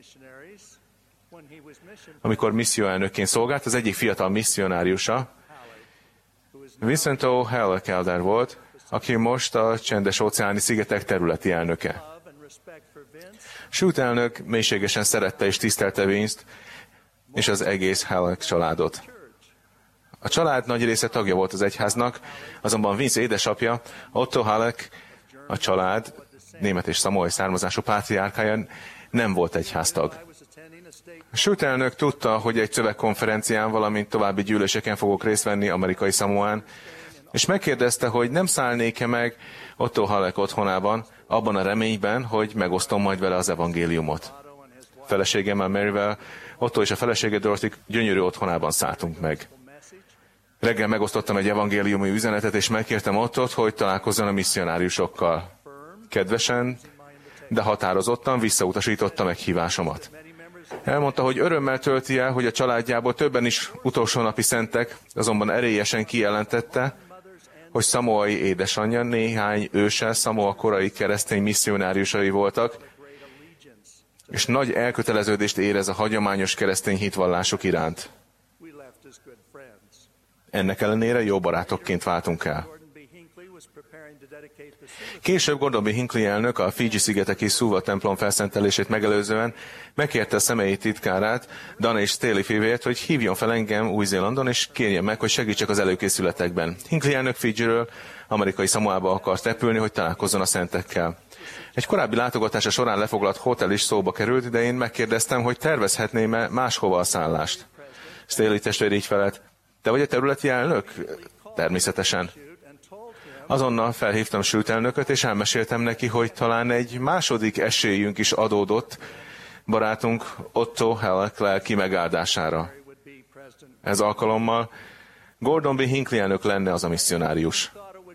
Amikor misszióelnökként szolgált, az egyik fiatal misszionáriusa Vincent O. Halleck volt, aki most a Csendes-óceáni szigetek területi elnöke. Shute elnök mélységesen szerette és tisztelte Vince-t és az egész Halleck családot. A család nagy része tagja volt az egyháznak, azonban Vince édesapja, Otto Halleck, a család német és szamoai származású pátriárkája nem volt egyháztag. Shute elnök tudta, hogy egy szövegkonferencián, valamint további gyűléseken fogok részt venni amerikai Szamoán, és megkérdezte, hogy nem szállnék-e meg Otto Halleck otthonában, abban a reményben, hogy megosztom majd vele az evangéliumot. Feleségemmel Maryvel, Otto és a felesége Dorothy gyönyörű otthonában szálltunk meg. Reggel megosztottam egy evangéliumi üzenetet, és megkértem Ottot, hogy találkozzon a misszionáriusokkal. Kedvesen, de határozottan visszautasította meghívásomat. Elmondta, hogy örömmel tölti el, hogy a családjából többen is utolsó napi szentek, azonban erélyesen kijelentette, hogy szamoai édesanyja néhány őse Szamoa korai keresztény misszionáriusai voltak, és nagy elköteleződést érez a hagyományos keresztény hitvallások iránt. Ennek ellenére jó barátokként váltunk el. Később Gordon B. Hinckley elnök a Fiji-szigeteki Suva templom felszentelését megelőzően megkérte a személyi titkárát, Dana és Staley fivért, hogy hívjon fel engem Új-Zélandon, és kérjen meg, hogy segítsek az előkészületekben. Hinckley elnök Fijiről amerikai Szamoába akart repülni, hogy találkozzon a szentekkel. Egy korábbi látogatása során lefoglalt hotel is szóba került, de én megkérdeztem, hogy tervezhetném-e máshova a szállást. Staley testvér így felett: te vagy a területi elnök? Természetesen. Azonnal felhívtam Shute elnököt, és elmeséltem neki, hogy talán egy második esélyünk is adódott barátunk Otto Halleck lelki megáldására. Ez alkalommal Gordon B. Hinckley elnök lenne az a misszionárius.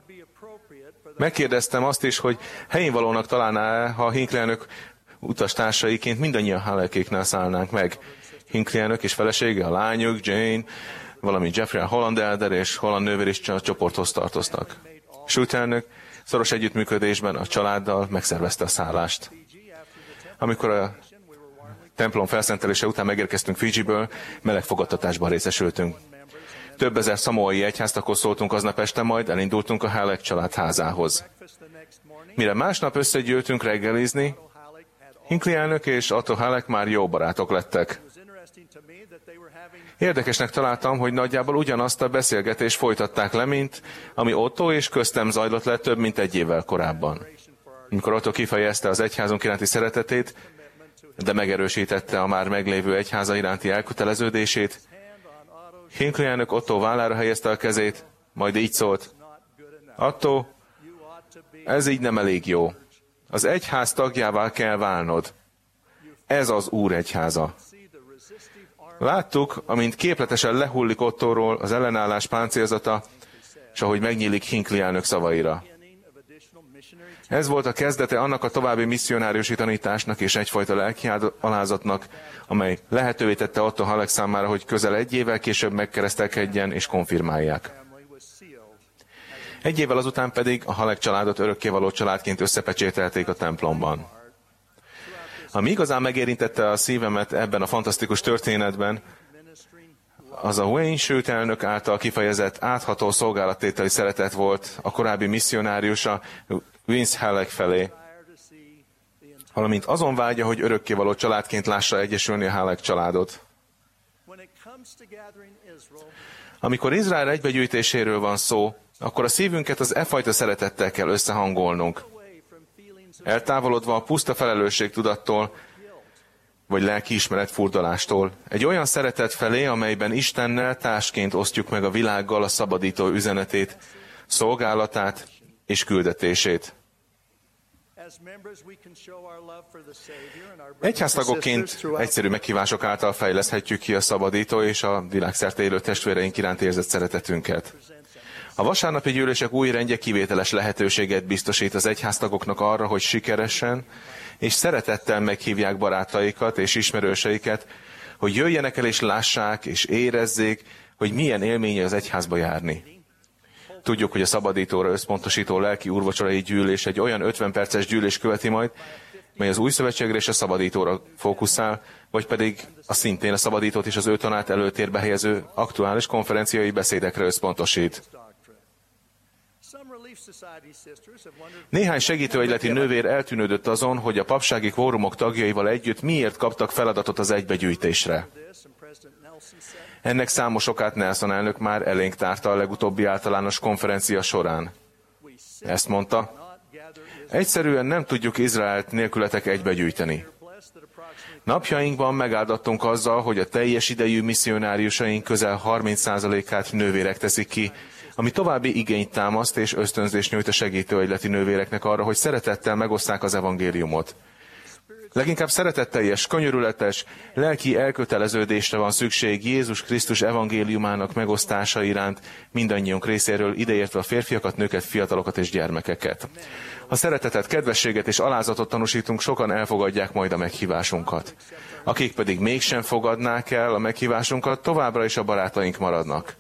Megkérdeztem azt is, hogy helyénvalónak találná-e, ha Hinckley elnök utastársaiként mindannyian Halleckéknál szállnánk meg. Hinckley elnök és felesége, a lányok, Jane, valamint Jeffrey Holland Elder és Holland nővér is a csoporthoz tartoztak. Shute elnök szoros együttműködésben a családdal megszervezte a szállást. Amikor a templom felszentelése után megérkeztünk Fijiből, meleg fogadtatásban részesültünk. Több ezer szamoai egyháztaghoz szóltunk aznap este, majd elindultunk a Halleck család házához. Mire másnap összegyűltünk reggelizni, Hinckley elnök és Otto Halleck már jó barátok lettek. Érdekesnek találtam, hogy nagyjából ugyanazt a beszélgetést folytatták le, mint ami Otto és köztem zajlott le több mint egy évvel korábban. Amikor Otto kifejezte az egyházunk iránti szeretetét, de megerősítette a már meglévő egyháza iránti elköteleződését, Hinckley elnök Otto vállára helyezte a kezét, majd így szólt: Otto, ez így nem elég jó. Az egyház tagjává kell válnod. Ez az Úr egyháza. Láttuk, amint képletesen lehullik Ottóról az ellenállás páncélzata, és ahogy megnyílik Hinckley elnök szavaira. Ez volt a kezdete annak a további misszionáriusi tanításnak és egyfajta lelki alázatnak, amely lehetővé tette Otto Halleck számára, hogy közel egy évvel később megkeresztelkedjen és konfirmálják. Egy évvel azután pedig a Halleck családot örökkévaló családként összepecsételték a templomban. Ami igazán megérintette a szívemet ebben a fantasztikus történetben, az a Wayne Shute elnök által kifejezett átható szolgálattételi szeretet volt a korábbi misszionáriusa Vince Halleck felé, valamint azon vágya, hogy örökkévaló családként lássa egyesülni a Halleck családot. Amikor Izrael egybegyűjtéséről van szó, akkor a szívünket az e fajta szeretettel kell összehangolnunk. Eltávolodva a puszta felelősségtudattól, vagy lelkiismeret furdalástól. Egy olyan szeretet felé, amelyben Istennel társként osztjuk meg a világgal a szabadító üzenetét, szolgálatát és küldetését. Egyháztagokként egyszerű meghívások által fejleszthetjük ki a szabadító és a világszerte élő testvéreink iránt érzett szeretetünket. A vasárnapi gyűlések új rendje kivételes lehetőséget biztosít az egyháztagoknak arra, hogy sikeresen és szeretettel meghívják barátaikat és ismerőseiket, hogy jöjjenek el és lássák és érezzék, hogy milyen élménye az egyházba járni. Tudjuk, hogy a szabadítóra összpontosító lelki úrvacsorai gyűlés egy olyan 50 perces gyűlés követi majd, mely az új szövetségre és a szabadítóra fókuszál, vagy pedig a szintén a szabadítót és az ő tanát előtérbe helyező aktuális konferenciai beszédekre összpontosít. Néhány segítőegyleti nővér eltűnődött azon, hogy a papsági kvórumok tagjaival együtt miért kaptak feladatot az egybegyűjtésre. Ennek számos okát Nelson elnök már elénk tárta a legutóbbi általános konferencia során. Ezt mondta, egyszerűen nem tudjuk Izraelt nélkületek egybegyűjteni. Napjainkban megáldottunk azzal, hogy a teljes idejű misszionáriusaink közel 30%-át nővérek teszik ki, ami további igényt támaszt és ösztönzést nyújt a segítőegyleti nővéreknek arra, hogy szeretettel megosszák az evangéliumot. Leginkább szeretetteljes, könyörületes, lelki elköteleződésre van szükség Jézus Krisztus evangéliumának megosztása iránt mindannyiunk részéről, ideértve a férfiakat, nőket, fiatalokat és gyermekeket. Ha szeretetet, kedvességet és alázatot tanúsítunk, sokan elfogadják majd a meghívásunkat. Akik pedig mégsem fogadnák el a meghívásunkat, továbbra is a barátaink maradnak.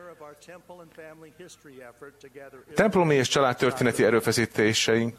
Templomi és családtörténeti erőfeszítéseink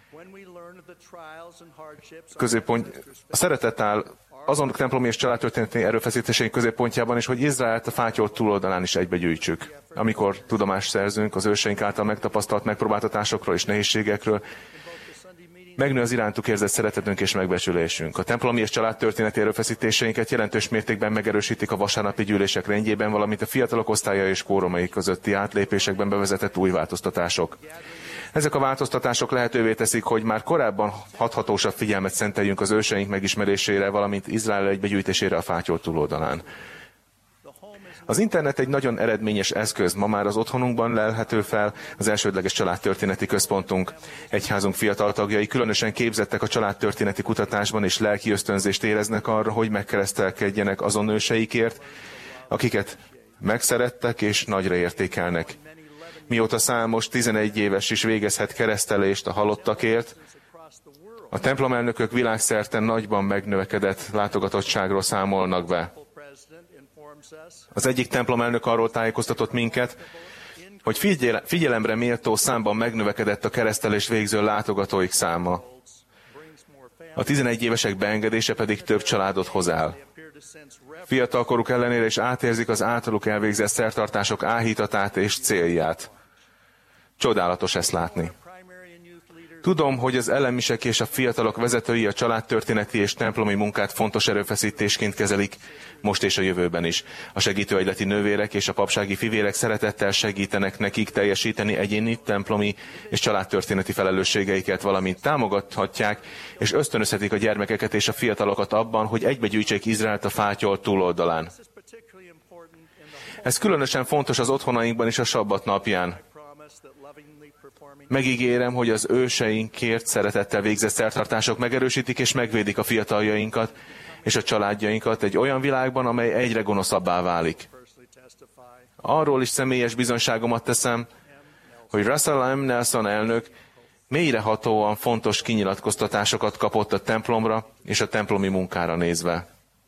a szeretet áll azon templomi és családtörténeti erőfeszítéseink középpontjában is, hogy Izraelt a fátyol túloldalán is egybegyűjtsük. Amikor tudomást szerzünk az őseink által megtapasztalt megpróbáltatásokról és nehézségekről, megnő az irántuk érzett szeretetünk és megbecsülésünk. A templomi és családtörténeti erőfeszítéseinket jelentős mértékben megerősítik a vasárnapi gyűlések rendjében, valamint a fiatalok osztálya és kórumai közötti átlépésekben bevezetett új változtatások. Ezek a változtatások lehetővé teszik, hogy már korábban hathatósabb figyelmet szenteljünk az őseink megismerésére, valamint Izrael egybegyűjtésére a fátyol túloldalán. Az internet egy nagyon eredményes eszköz, ma már az otthonunkban lelhető fel az elsődleges családtörténeti központunk. Egyházunk fiatal tagjai különösen képzettek a családtörténeti kutatásban, és lelki ösztönzést éreznek arra, hogy megkeresztelkedjenek azon őseikért, akiket megszerettek és nagyra értékelnek. Mióta számos 11 éves is végezhet keresztelést a halottakért, a templomelnökök világszerte nagyban megnövekedett látogatottságról számolnak be. Az egyik templomelnök arról tájékoztatott minket, hogy figyelemre méltó számban megnövekedett a keresztelés végző látogatóik száma. A 11 évesek beengedése pedig több családot hoz el. Fiatalkoruk ellenére is átérzik az általuk elvégzett szertartások áhítatát és célját. Csodálatos ezt látni. Tudom, hogy az elemisek és a fiatalok vezetői a családtörténeti és templomi munkát fontos erőfeszítésként kezelik, most és a jövőben is. A segítőegyleti nővérek és a papsági fivérek szeretettel segítenek nekik teljesíteni egyéni, templomi és családtörténeti felelősségeiket, valamint támogathatják és ösztönözhetik a gyermekeket és a fiatalokat abban, hogy egybegyűjtsék Izraelt a fátyol túloldalán. Ez különösen fontos az otthonainkban is a sabbat napján. Megígérem, hogy az őseinkért szeretettel végzett szertartások megerősítik és megvédik a fiataljainkat és a családjainkat egy olyan világban, amely egyre gonoszabbá válik. Arról is személyes bizonyságomat teszem, hogy Russell M. Nelson elnök mélyrehatóan fontos kinyilatkoztatásokat kapott a templomra és a templomi munkára nézve.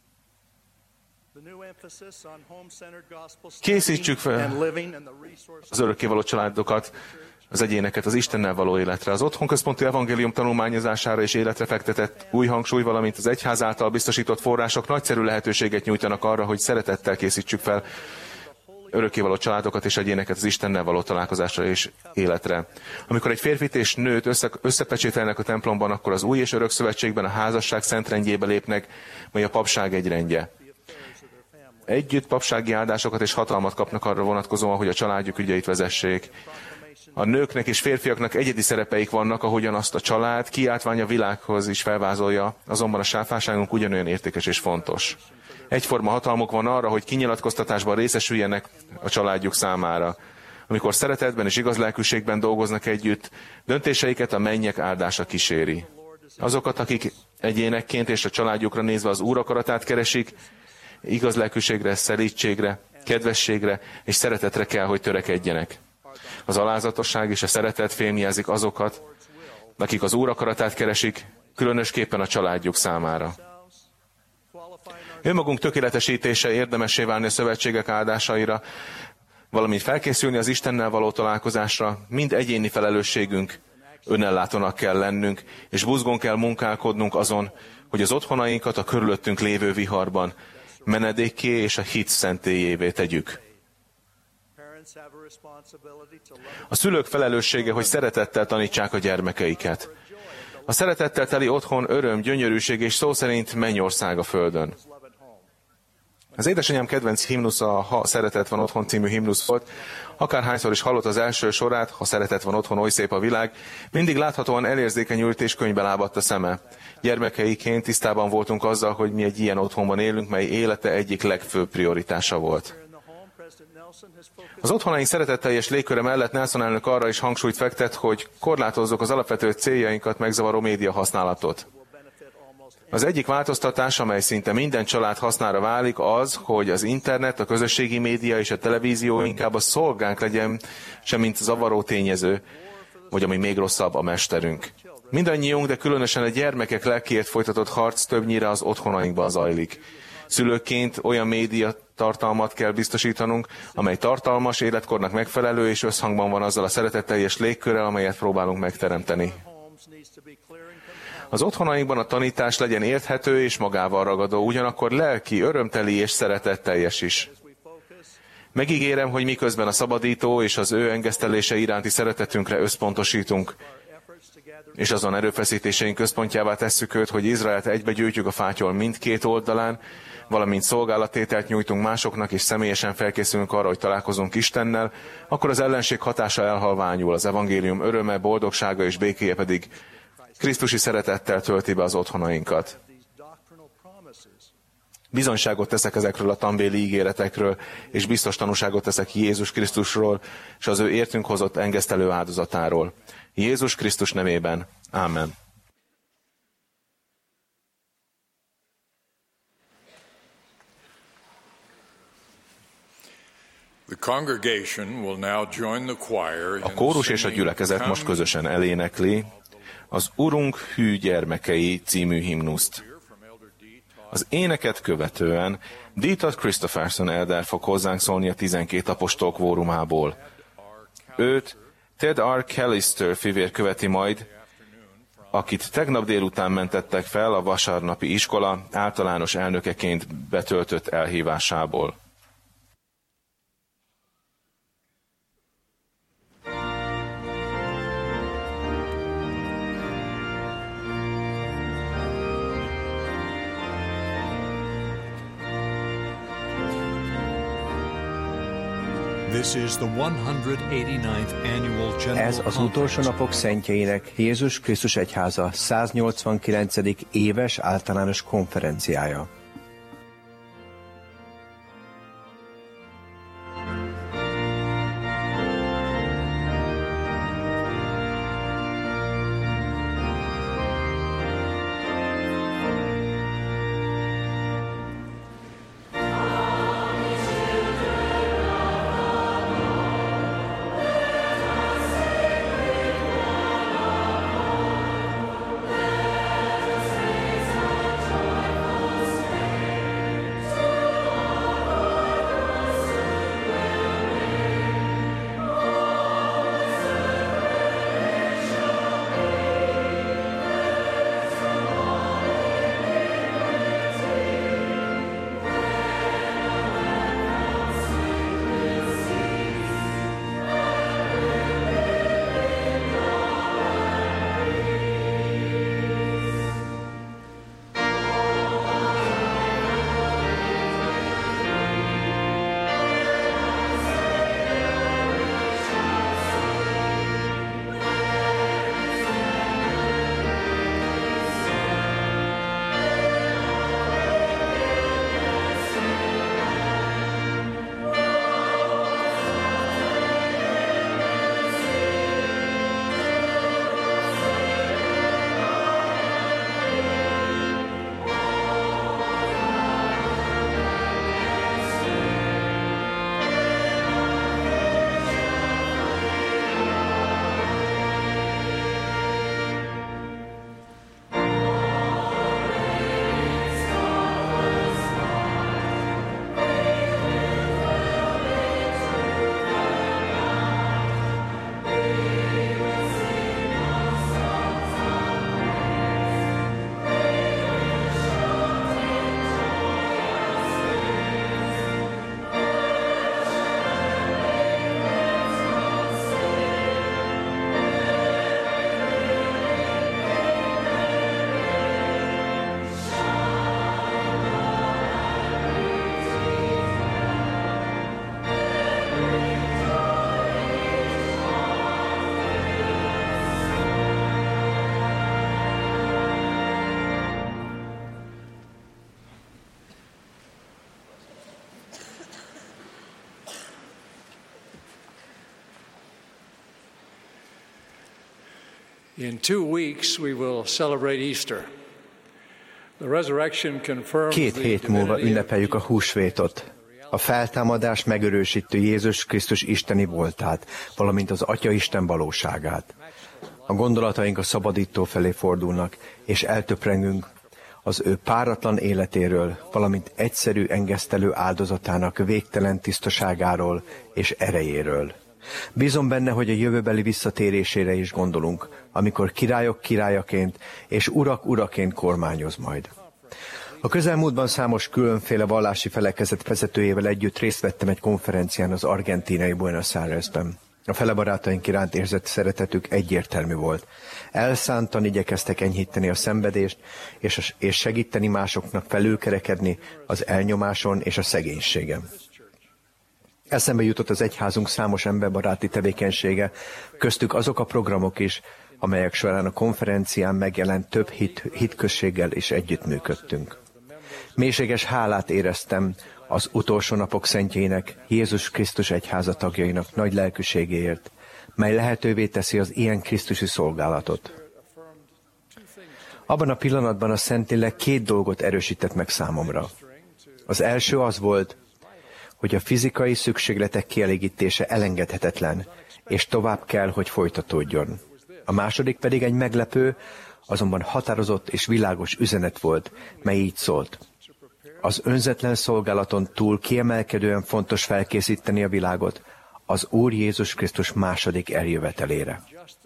Készítsük fel az örökkévaló családokat, az egyéneket az Istennel való életre. Az otthonközpontú evangélium tanulmányozására és életre fektetett új hangsúly, valamint az egyház által biztosított források nagyszerű lehetőséget nyújtanak arra, hogy szeretettel készítsük fel örökkévaló családokat és egyéneket az Istennel való találkozásra és életre. Amikor egy férfit és nőt összepecsételnek a templomban, akkor az új és örök szövetségben a házasság szent rendjébe lépnek, mely a papság egy rendje. Együtt papsági áldásokat és hatalmat kapnak arra vonatkozóan, hogy a családjuk ügyeit vezessék. A nőknek és férfiaknak egyedi szerepeik vannak, ahogyan azt a család kiáltvány a világhoz is felvázolja, azonban a sáfárságunk ugyanolyan értékes és fontos. Egyforma hatalmuk van arra, hogy kinyilatkoztatásban részesüljenek a családjuk számára. Amikor szeretetben és igaz lelkűségben dolgoznak együtt, döntéseiket a mennyek áldása kíséri. Azokat, akik egyénekként és a családjukra nézve az Úr akaratát keresik, igaz lelkűségre, szelídségre, kedvességre és szeretetre kell, hogy törekedjenek. Az alázatosság és a szeretet fémjelzik azokat, akik az Úr akaratát keresik, különösképpen a családjuk számára. Önmagunk tökéletesítése érdemessé válni a szövetségek áldásaira, valamint felkészülni az Istennel való találkozásra, mind egyéni felelősségünk, önellátónak kell lennünk, és buzgón kell munkálkodnunk azon, hogy az otthonainkat a körülöttünk lévő viharban menedékké és a hit szentélyévé tegyük. A szülők felelőssége, hogy szeretettel tanítsák a gyermekeiket. A szeretettel teli otthon öröm, gyönyörűség és szó szerint mennyország a földön. Az édesanyám kedvenc himnusza a Ha szeretet van otthon című himnusz volt. Akárhányszor is hallott az első sorát, Ha szeretet van otthon, oly szép a világ, mindig láthatóan elérzékenyült és könyvbe lábadt a szeme. Gyermekeiként tisztában voltunk azzal, hogy mi egy ilyen otthonban élünk, mely élete egyik legfőbb prioritása volt. Az otthonaink szeretetteljes légköre mellett Nelson elnök arra is hangsúlyt fektet, hogy korlátozzuk az alapvető céljainkat megzavaró média használatot. Az egyik változtatás, amely szinte minden család hasznára válik, az, hogy az internet, a közösségi média és a televízió inkább a szolgánk legyen, semmint zavaró tényező, vagy ami még rosszabb, a mesterünk. Mindannyiunk, de különösen a gyermekek lelkiért folytatott harc többnyire az otthonainkban zajlik. Szülőként olyan média tartalmat kell biztosítanunk, amely tartalmas, életkornak megfelelő és összhangban van azzal a szeretetteljes légkörrel, amelyet próbálunk megteremteni. Az otthonainkban a tanítás legyen érthető és magával ragadó, ugyanakkor lelki, örömteli és szeretetteljes is. Megígérem, hogy miközben a szabadító és az ő engesztelése iránti szeretetünkre összpontosítunk, és azon erőfeszítéseink központjává tesszük őt, hogy Izraelt egybegyűjtjük a fátyol mindkét oldalán, valamint szolgálattételt nyújtunk másoknak, és személyesen felkészülünk arra, hogy találkozunk Istennel, akkor az ellenség hatása elhalványul, az evangélium öröme, boldogsága és békéje pedig krisztusi szeretettel tölti be az otthonainkat. Bizonyságot teszek ezekről a tanbéli ígéretekről, és biztos tanúságot teszek Jézus Krisztusról, és az ő értünk hozott engesztelő áldozatáról. Jézus Krisztus nevében. Ámen. A kórus és a gyülekezet most közösen elénekli az Urunk hű gyermekei című himnuszt. Az éneket követően Dieter Christopherson elder fog hozzánk szólni a 12 apostol kvórumából. Őt Ted R. Callister fivér követi majd, akit tegnap délután mentettek fel a vasárnapi iskola általános elnökeként betöltött elhívásából. Ez az utolsó napok szentjeinek Jézus Krisztus egyháza 189. éves általános konferenciája. In 2 weeks we will celebrate Easter. The resurrection confirms 2 hét múlva ünnepeljük a húsvétot. A feltámadás megerősítő Jézus Krisztus isteni voltát, valamint az Atya Isten valóságát. A gondolataink a szabadító felé fordulnak, és eltöprengünk az ő páratlan életéről, valamint egyszerű engesztelő áldozatának végtelen tisztaságáról és erejéről. Bízom benne, hogy a jövőbeli visszatérésére is gondolunk, amikor királyok királyaként és urak uraként kormányoz majd. A közelmúltban számos különféle vallási felekezet vezetőjével együtt részt vettem egy konferencián az argentínai Buenos Airesben. A felebarátaink iránt érzett szeretetük egyértelmű volt. Elszántan igyekeztek enyhíteni a szenvedést, és segíteni másoknak felülkerekedni az elnyomáson és a szegénységen. Eszembe jutott az egyházunk számos emberbaráti tevékenysége, köztük azok a programok is, amelyek során a konferencián megjelent több hitközséggel is együttműködtünk. Mélységes hálát éreztem az utolsó napok szentjének, Jézus Krisztus egyháza tagjainak nagy lelkűségéért, mely lehetővé teszi az ilyen krisztusi szolgálatot. Abban a pillanatban a Szentlélek 2 dolgot erősített meg számomra. Az első az volt, hogy a fizikai szükségletek kielégítése elengedhetetlen, és tovább kell, hogy folytatódjon. A második pedig egy meglepő, azonban határozott és világos üzenet volt, mely így szólt. Az önzetlen szolgálaton túl kiemelkedően fontos felkészíteni a világot az Úr Jézus Krisztus második eljövetelére.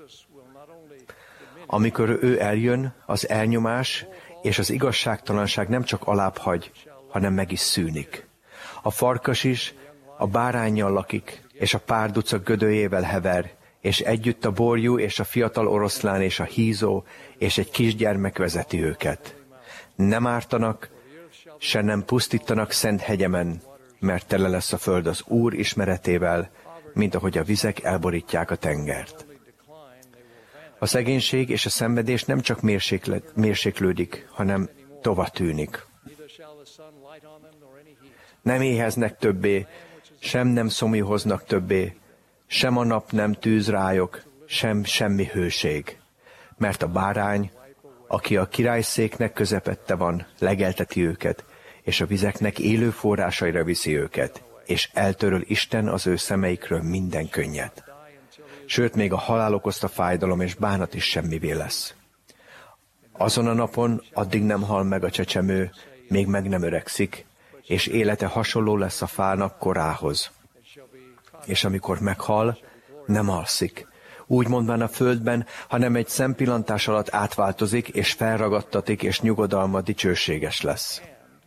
Amikor ő eljön, az elnyomás és az igazságtalanság nem csak alább hagy, hanem meg is szűnik. A farkas is a báránnyal lakik, és a párduca gödőjével hever, és együtt a borjú és a fiatal oroszlán és a hízó és egy kisgyermek vezeti őket. Nem ártanak, se nem pusztítanak szent hegyemen, mert tele lesz a föld az Úr ismeretével, mint ahogy a vizek elborítják a tengert. A szegénység és a szenvedés nem csak mérséklődik, hanem tovatűnik. Nem éheznek többé, sem nem szomjúhoznak többé, sem a nap nem tűz rájuk, sem semmi hőség. Mert a bárány, aki a királyszéknek közepette van, legelteti őket, és a vizeknek élő forrásaira viszi őket, és eltöröl Isten az ő szemeikről minden könnyet. Sőt, még a halál okozta fájdalom és bánat is semmivé lesz. Azon a napon addig nem hal meg a csecsemő, még meg nem öregszik, és élete hasonló lesz a fának korához. És amikor meghal, nem alszik. Úgy mondván a földben, hanem egy szempillantás alatt átváltozik, és felragadtatik, és nyugodalma dicsőséges lesz.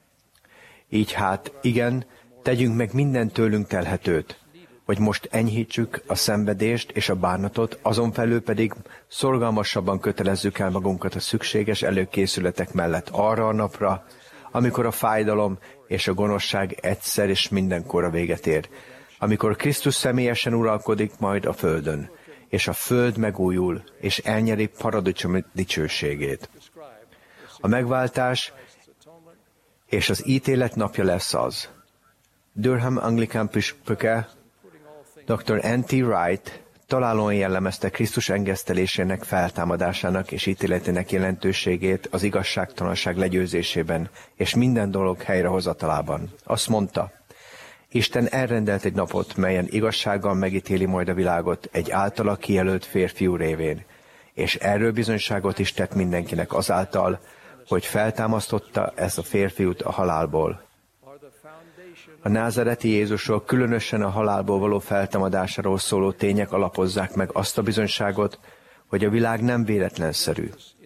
Így hát, igen, tegyünk meg minden tőlünk telhetőt, hogy most enyhítsük a szenvedést és a bánatot, azon felül pedig szorgalmasabban kötelezzük el magunkat a szükséges előkészületek mellett arra a napra, amikor a fájdalom és a gonoszság egyszer és mindenkorra véget ér, amikor Krisztus személyesen uralkodik majd a földön, és a föld megújul, és elnyeri paradicsom dicsőségét. A megváltás és az ítélet napja lesz az. Durham anglikán püspöke, Dr. N.T. Wright találóan jellemezte Krisztus engesztelésének, feltámadásának és ítéletének jelentőségét az igazságtalanság legyőzésében és minden dolog helyrehozatalában. Azt mondta, Isten elrendelt egy napot, melyen igazsággal megítéli majd a világot egy általa kijelölt férfiú révén, és erről bizonyságot is tett mindenkinek azáltal, hogy feltámasztotta ezt a férfiút a halálból. A názáreti Jézusról, különösen a halálból való feltámadásáról szóló tények alapozzák meg azt a bizonyságot, hogy a világ nem véletlenszerű.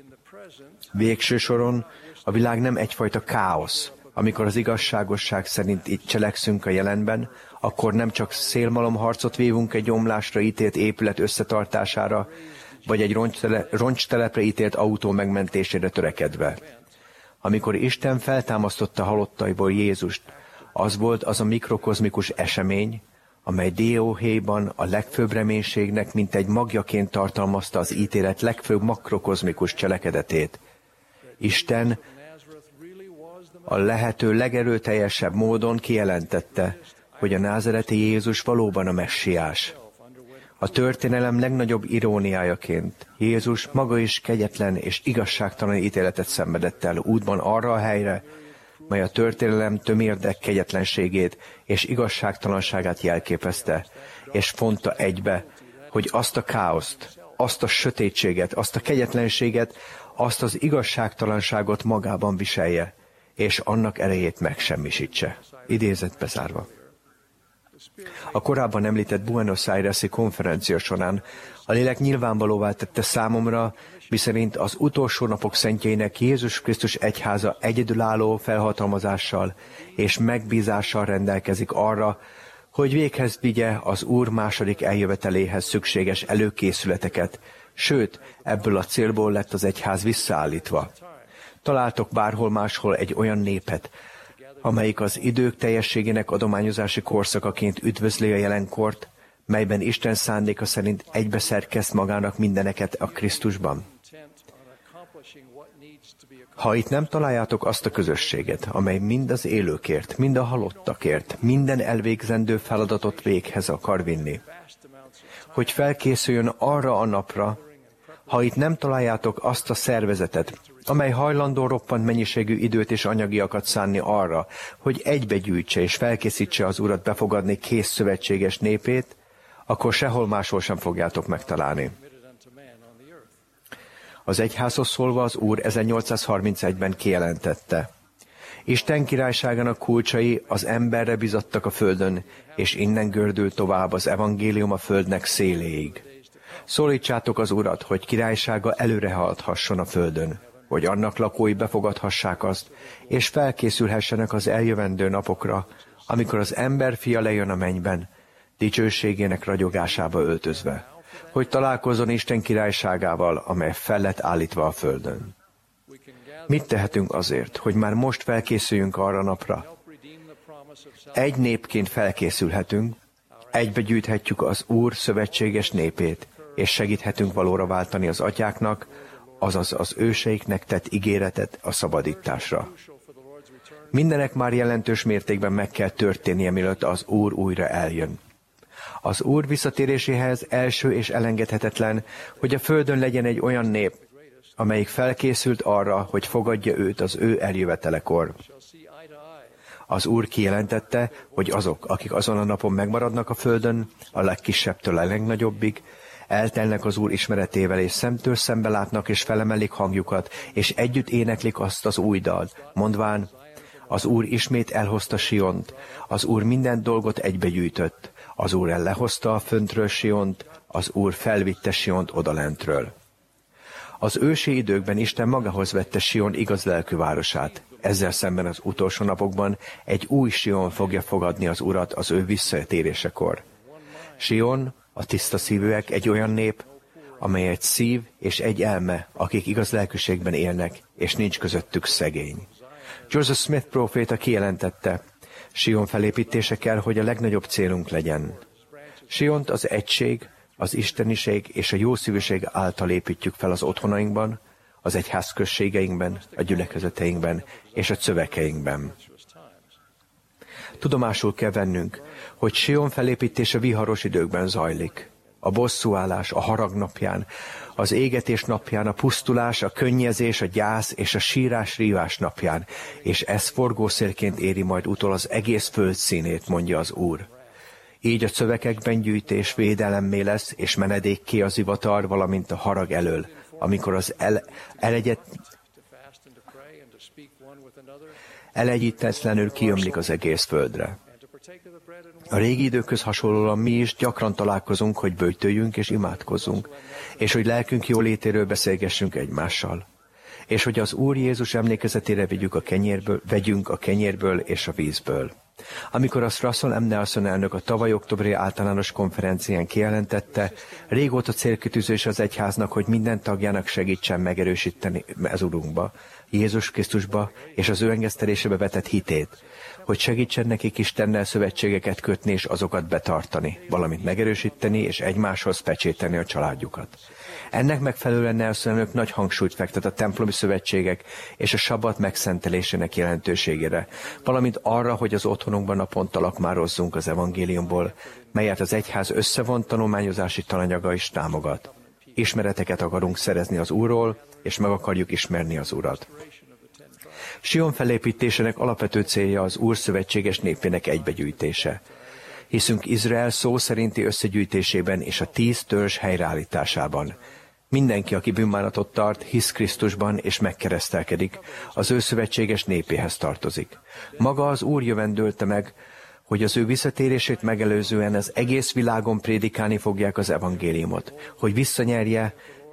Végső soron a világ nem egyfajta káosz. Amikor az igazságosság szerint itt cselekszünk a jelenben, akkor nem csak szélmalomharcot vívunk egy omlásra ítélt épület összetartására, vagy egy roncstelepre ítélt autó megmentésére törekedve. Amikor Isten feltámasztotta halottaiból Jézust, az volt az a mikrokozmikus esemény, amely dióhéjban a legfőbb reménységnek mintegy magjaként tartalmazta az ítélet legfőbb makrokozmikus cselekedetét. Isten a lehető legerőteljesebb módon kijelentette, hogy a názáreti Jézus valóban a messiás. A történelem legnagyobb iróniájaként Jézus maga is kegyetlen és igazságtalan ítéletet szenvedett el útban arra a helyre, mely a történelem tömérdek kegyetlenségét és igazságtalanságát jelképezte, és fonta egybe, hogy azt a káoszt, azt a sötétséget, azt a kegyetlenséget, azt az igazságtalanságot magában viselje, és annak erejét megsemmisítse. Idézet bezárva. A korábban említett Buenos Aires-i konferencia során a lélek nyilvánvalóvá tette számomra, miszerint az utolsó napok szentjeinek Jézus Krisztus egyháza egyedülálló felhatalmazással és megbízással rendelkezik arra, hogy véghez vigye az Úr második eljöveteléhez szükséges előkészületeket, sőt, ebből a célból lett az egyház visszaállítva. Találtok bárhol máshol egy olyan népet, amelyik az idők teljességének adományozási korszakaként üdvözli a jelenkort, melyben Isten szándéka szerint egybeszerkeszt magának mindeneket a Krisztusban? Ha itt nem találjátok azt a közösséget, amely mind az élőkért, mind a halottakért, minden elvégzendő feladatot véghez akar vinni, hogy felkészüljön arra a napra, ha itt nem találjátok azt a szervezetet, amely hajlandó roppant mennyiségű időt és anyagiakat szánni arra, hogy egybegyűjtse és felkészítse az Urat befogadni kész szövetséges népét, akkor sehol máshol sem fogjátok megtalálni. Az egyházhoz szólva az Úr 1831-ben kijelentette: Isten királyságának kulcsai az emberre bizottak a földön, és innen gördül tovább az evangélium a földnek széléig. Szólítsátok az Urat, hogy királysága előre haladhasson a földön, hogy annak lakói befogadhassák azt, és felkészülhessenek az eljövendő napokra, amikor az ember fia lejön a mennyben, dicsőségének ragyogásába öltözve, hogy találkozzon Isten királyságával, amely fel lett állítva a földön. Mit tehetünk azért, hogy már most felkészüljünk arra napra? Egy népként felkészülhetünk, egybegyűjthetjük az Úr szövetséges népét, és segíthetünk valóra váltani az atyáknak, azaz az őseiknek tett ígéretet a szabadításra. Mindenek már jelentős mértékben meg kell történnie, mielőtt az Úr újra eljön. Az Úr visszatéréséhez első és elengedhetetlen, hogy a földön legyen egy olyan nép, amelyik felkészült arra, hogy fogadja őt az ő eljövetelekor. Az Úr kijelentette, hogy azok, akik azon a napon megmaradnak a földön, a legkisebbtől a legnagyobbig, eltelnek az Úr ismeretével, és szemtől szembe látnak, és felemelik hangjukat, és együtt éneklik azt az új dalt, mondván: az Úr ismét elhozta Siont, az Úr minden dolgot egybegyűjtött, az Úr lehozta a föntről Siont, az Úr felvitte Siont odalentről. Az ősi időkben Isten magához vette Sion igaz lelkű városát. Ezzel szemben az utolsó napokban egy új Sion fogja fogadni az Urat az ő visszatérésekor. Sion, a tiszta szívűek, egy olyan nép, amely egy szív és egy elme, akik igaz lelkűségben élnek, és nincs közöttük szegény. Joseph Smith próféta kijelentette: Sion felépítése kell, hogy a legnagyobb célunk legyen. Siont az egység, az isteniség és a jószívűség által építjük fel az otthonainkban, az egyházközségeinkben, a gyülekezeteinkben és a szövekeinkben. Tudomásul kell vennünk, hogy Sion felépítése viharos időkben zajlik. A bosszúállás, a harag napján, az égetés napján, a pusztulás, a könnyezés, a gyász és a sírás-rívás napján, és ez forgószélként éri majd utol az egész föld színét, mondja az Úr. Így a szövekekben gyűjtés védelemmé lesz, és menedékké az ivatar, valamint a harag elől, amikor az elegyítetlenül kiömlik az egész földre. A régi időkhöz hasonlóan mi is gyakran találkozunk, hogy böjtöljünk és imádkozzunk, és hogy lelkünk jólétéről beszélgessünk egymással, és hogy az Úr Jézus emlékezetére vegyünk a kenyérből és a vízből. Amikor azt Russell M. Nelson elnök a tavaly októberi általános konferencián kijelentette, régóta célkitűzés az egyháznak, hogy minden tagjának segítsen megerősíteni az Urunkba, Jézus Krisztusba és az ő engesztelésébe vetett hitét, hogy segítsen nekik Istennel szövetségeket kötni és azokat betartani, valamint megerősíteni és egymáshoz pecséteni a családjukat. Ennek megfelelően Nelson elnök nagy hangsúlyt fektet a templomi szövetségek és a sabbat megszentelésének jelentőségére, valamint arra, hogy az otthon otthonunkban naponta lakmározzunk az evangéliumból, melyet az egyház összevont tanulmányozási tananyaga is támogat. Ismereteket akarunk szerezni az Úrról, és meg akarjuk ismerni az Urat. Sion felépítésének alapvető célja az Úr szövetséges népének egybegyűjtése. Hiszünk Izrael szó szerinti összegyűjtésében és a 10 törzs helyreállításában. Mindenki, aki bűnbánatot tart, hisz Krisztusban és megkeresztelkedik, az ő szövetséges népéhez tartozik. Maga az Úr jövendölte meg, hogy az ő visszatérését megelőzően az egész világon prédikálni fogják az evangéliumot, hogy visszanyerje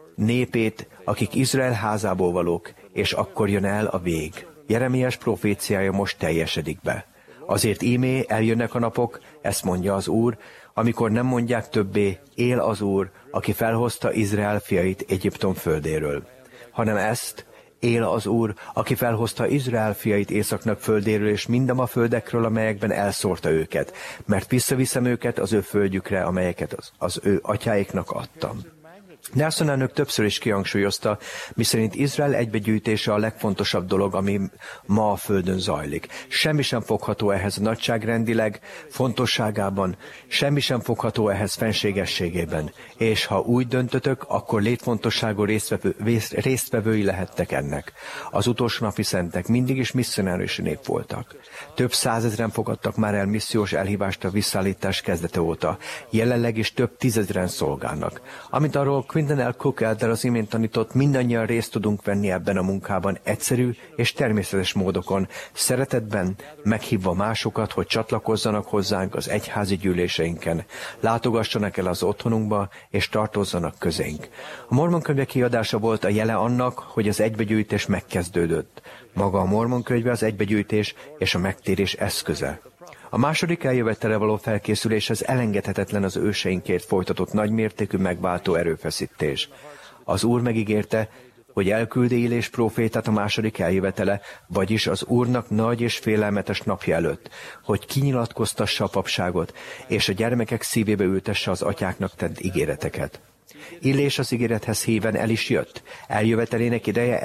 népét, akik Izrael házából valók, és akkor jön el a vég. Jeremiás proféciája most teljesedik be. Azért ímé eljönnek a napok, ezt mondja az Úr, amikor nem mondják többé, él az Úr, aki felhozta Izrael fiait Egyiptom földéről, hanem ezt, él az Úr, aki felhozta Izrael fiait Északnak földéről és mindama földekről, amelyekben elszórta őket, mert visszaviszem őket az ő földjükre, amelyeket az ő atyáiknak adtam. Nelson elnök többször is kihangsúlyozta, miszerint Izrael egybegyűjtése a legfontosabb dolog, ami ma a földön zajlik. Semmi sem fogható ehhez nagyságrendileg, fontosságában, semmi sem fogható ehhez fenségességében. És ha úgy döntötök, akkor létfontosságú résztvevői lehettek ennek. Az utolsó napi szentek mindig is misszionárius nép voltak. Több százezren fogadtak már el missziós elhívást a visszaállítás kezdete óta. Jelenleg is több tízezren szolgálnak. Amit arról Quinton L. Cook Elder az imént tanított, mindannyian részt tudunk venni ebben a munkában egyszerű és természetes módokon, szeretetben, meghívva másokat, hogy csatlakozzanak hozzánk az egyházi gyűléseinken, látogassanak el az otthonunkba, és tartozzanak közénk. A Mormon könyve kiadása volt a jele annak, hogy az egybegyűjtés megkezdődött. Maga a Mormon könyve az egybegyűjtés és a megtérés eszköze. A második eljövetele való felkészüléshez elengedhetetlen az őseinkért folytatott nagymértékű megváltó erőfeszítés. Az Úr megígérte, hogy elküldi Illés prófétát a második eljövetele, vagyis az Úrnak nagy és félelmetes napja előtt, hogy kinyilatkoztassa a papságot, és a gyermekek szívébe ültesse az atyáknak tett ígéreteket. Illés az ígérethez híven el is jött. Eljövetelének ideje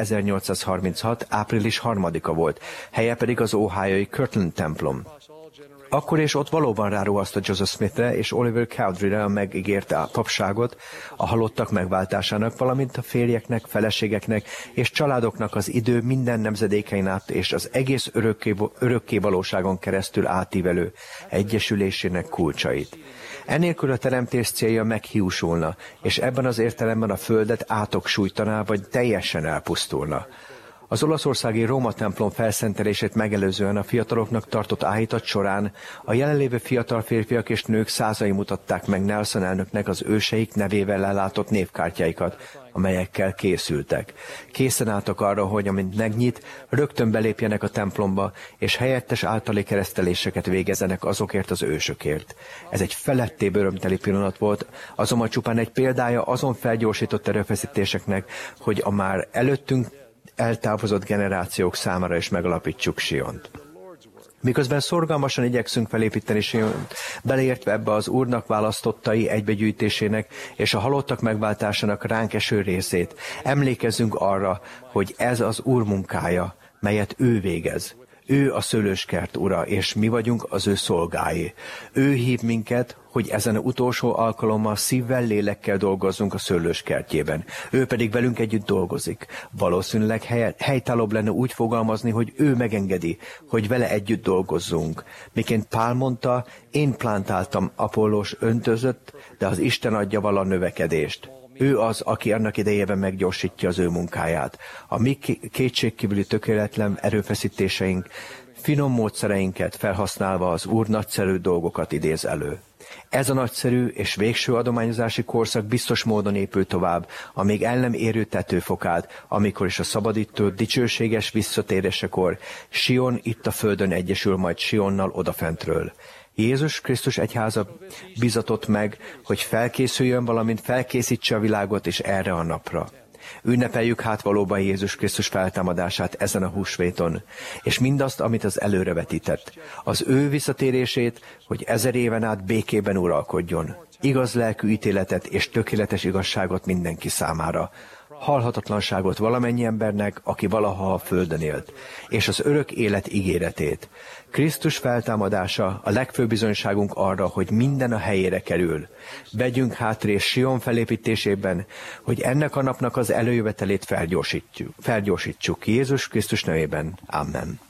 1836. április 3-a volt, helye pedig az ohiói Kirtland templom. Akkor és ott valóban ráruhasztott Joseph Smithre és Oliver Cowderyre a megígért papságot a halottak megváltásának, valamint a férjeknek, feleségeknek és családoknak az idő minden nemzedékein át és az egész örökké valóságon keresztül átívelő egyesülésének kulcsait. Ennélkül a teremtés célja meghiúsulna, és ebben az értelemben a földet átok sújtaná, vagy teljesen elpusztulna. Az olaszországi Róma templom felszentelését megelőzően a fiataloknak tartott áhítat során a jelenlévő fiatal férfiak és nők százai mutatták meg Nelson elnöknek az őseik nevével ellátott névkártyáikat, amelyekkel készültek. Készen álltak arra, hogy amint megnyit, rögtön belépjenek a templomba, és helyettes általi kereszteléseket végezzenek azokért az ősökért. Ez egy felettébb örömteli pillanat volt, azonban csupán egy példája azon felgyorsított erőfeszítéseknek, hogy a már előttünk eltávozott generációk számára is megalapítsuk Siont. Miközben szorgalmasan igyekszünk felépíteni Siont, beleértve ebbe az Úrnak választottai egybegyűjtésének és a halottak megváltásának ránk eső részét, emlékezzünk arra, hogy ez az Úr munkája, melyet ő végez. Ő a szőlőskert ura, és mi vagyunk az ő szolgái. Ő hív minket, hogy ezen az utolsó alkalommal szívvel, lélekkel dolgozzunk a szőlőskertjében. Ő pedig velünk együtt dolgozik. Valószínűleg helytállóbb lenne úgy fogalmazni, hogy ő megengedi, hogy vele együtt dolgozzunk. Miként Pál mondta, én plántáltam, Apollós öntözött, de az Isten adja vala növekedést. Ő az, aki annak idejében meggyorsítja az ő munkáját. A mi kétségkívüli tökéletlen erőfeszítéseink, finom módszereinket felhasználva az Úr nagyszerű dolgokat idéz elő. Ez a nagyszerű és végső adományozási korszak biztos módon épül tovább, amíg el nem érő tetőfokát, amikor is a szabadító dicsőséges visszatérésekor Sion itt a földön egyesül majd Sionnal odafentről. Jézus Krisztus egyháza bizatott meg, hogy felkészüljön, valamint felkészítse a világot is erre a napra. Ünnepeljük hát valóban Jézus Krisztus feltámadását ezen a húsvéton, és mindazt, amit az előrevetített, az ő visszatérését, hogy 1000 éven át békében uralkodjon. igaz lelkű ítéletet és tökéletes igazságot mindenki számára, halhatatlanságot valamennyi embernek, aki valaha a földön élt, és az örök élet ígéretét. Krisztus feltámadása a legfőbb bizonyságunk arra, hogy minden a helyére kerül. Vegyünk hát részt Sion felépítésében, hogy ennek a napnak az előjövetelét felgyorsítsuk. Jézus Krisztus nevében. Amen.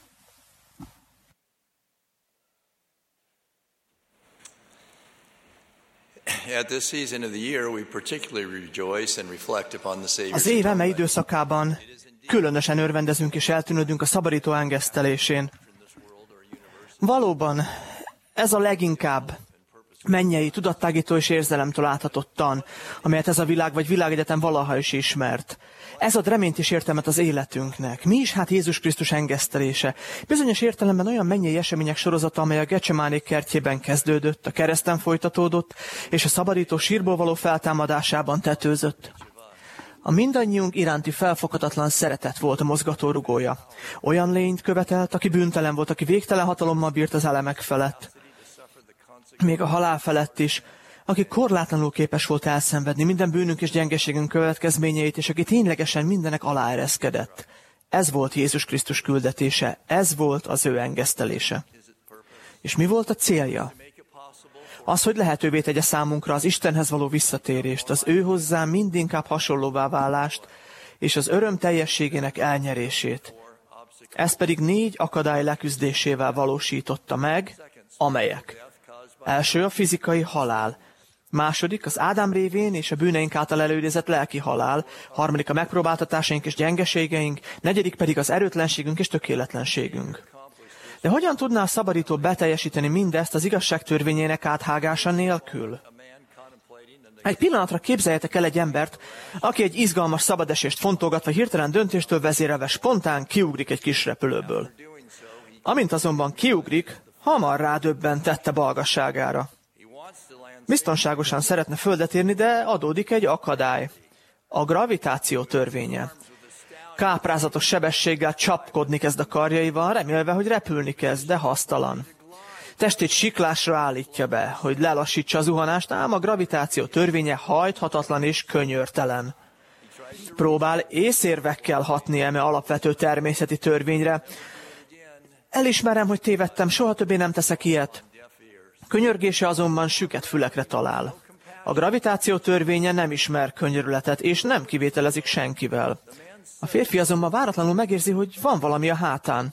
Az év eme időszakában különösen örvendezünk és eltűnődünk a szabadító engesztelésén. Valóban ez a leginkább mennyei, tudattágító és érzelemtől áthatott tan, amelyet ez a világ vagy világegyetem valaha is ismert. Ez ad reményt és értelmet az életünknek. Mi is hát Jézus Krisztus engesztelése? Bizonyos értelemben olyan mennyei események sorozata, amely a Getsemáné kertjében kezdődött, a kereszten folytatódott, és a szabadító sírból való feltámadásában tetőzött. A mindannyiunk iránti felfoghatatlan szeretet volt a mozgatórugója. Olyan lényt követelt, aki bűntelen volt, aki végtelen hatalommal bírt az elemek felett. Még a halál felett is, aki korlátlanul képes volt elszenvedni minden bűnünk és gyengeségünk következményeit, és aki ténylegesen mindenek alá ereszkedett. Ez volt Jézus Krisztus küldetése, ez volt az ő engesztelése. És mi volt a célja? Az, hogy lehetővé tegye számunkra az Istenhez való visszatérést, az ő hozzá mindinkább hasonlóvá válást, és az öröm teljességének elnyerését. Ez pedig 4 akadály leküzdésével valósította meg, amelyek. Első a fizikai halál. Második az Ádám révén és a bűneink által előidézett lelki halál. Harmadik a megpróbáltatásaink és gyengeségeink. Negyedik pedig az erőtlenségünk és tökéletlenségünk. De hogyan tudná a szabadító beteljesíteni mindezt az igazság törvényének áthágása nélkül? Egy pillanatra képzeljetek el egy embert, aki egy izgalmas szabadesést fontolgatva hirtelen döntéstől vezérelve spontán kiugrik egy kis repülőből. Amint azonban kiugrik, hamar rádöbben tette balgasságára. Biztonságosan szeretne földet érni, de adódik egy akadály. A gravitáció törvénye. Káprázatos sebességgel csapkodni kezd a karjaival, remélve, hogy repülni kezd, de hasztalan. Testét siklásra állítja be, hogy lelassítsa a zuhanást, ám a gravitáció törvénye hajthatatlan és könyörtelen. Próbál észérvekkel hatni eme alapvető természeti törvényre. Elismerem, hogy tévedtem, soha többé nem teszek ilyet. Könyörgése azonban süket fülekre talál. A gravitáció törvénye nem ismer könyörületet, és nem kivételezik senkivel. A férfi azonban váratlanul megérzi, hogy van valami a hátán.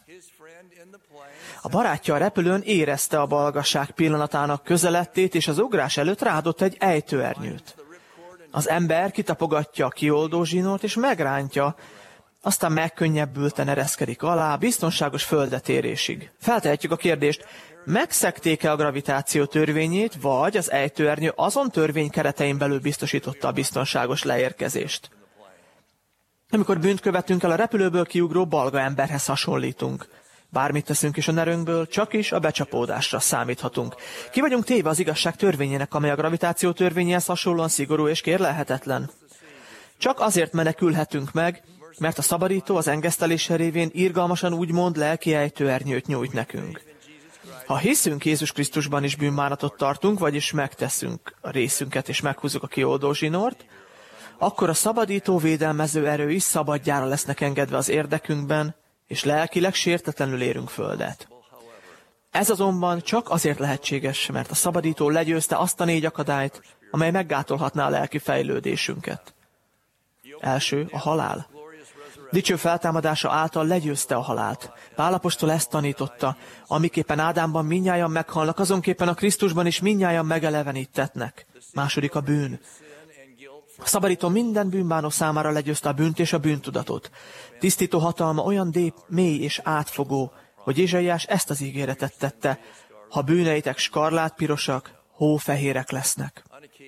A barátja a repülőn érezte a balgasság pillanatának közelettét, és az ugrás előtt ráadott egy ejtőernyőt. Az ember kitapogatja a kioldó zsinort, és megrántja, aztán megkönnyebbülten ereszkedik alá, biztonságos földetérésig. Feltehetjük a kérdést, megszegték-e a gravitáció törvényét, vagy az ejtőernyő azon törvény keretein belül biztosította a biztonságos leérkezést? Amikor bűnt követünk el, a repülőből kiugró balga emberhez hasonlítunk. Bármit teszünk is a nerőnkből, csak is a becsapódásra számíthatunk. Ki vagyunk téve az igazság törvényének, amely a gravitáció törvényéhez hasonlóan szigorú és kérlelhetetlen. Csak azért menekülhetünk meg, mert a szabadító az engesztelése révén irgalmasan úgymond lelki ejtőernyőt nyújt nekünk. Ha hiszünk Jézus Krisztusban is bűnbánatot tartunk, vagyis megteszünk a részünket és meghúzzuk a kioldó zsinort, akkor a szabadító védelmező erő is szabadjára lesznek engedve az érdekünkben, és lelkileg sértetlenül érünk földet. Ez azonban csak azért lehetséges, mert a szabadító legyőzte azt a 4 akadályt, amely meggátolhatná a lelki fejlődésünket. Első, a halál. Dicső feltámadása által legyőzte a halált. Pál apostol ezt tanította, amiképpen Ádámban mindnyájan meghalnak, azonképpen a Krisztusban is mindnyájan megelevenítetnek. Második a bűn. A szabadító minden bűnbánó számára legyőzte a bűnt és a bűntudatot. Tisztító hatalma olyan mély és átfogó, hogy Ézsaiás ezt az ígéretet tette, ha bűneitek skarlátpirosak, hófehérek lesznek.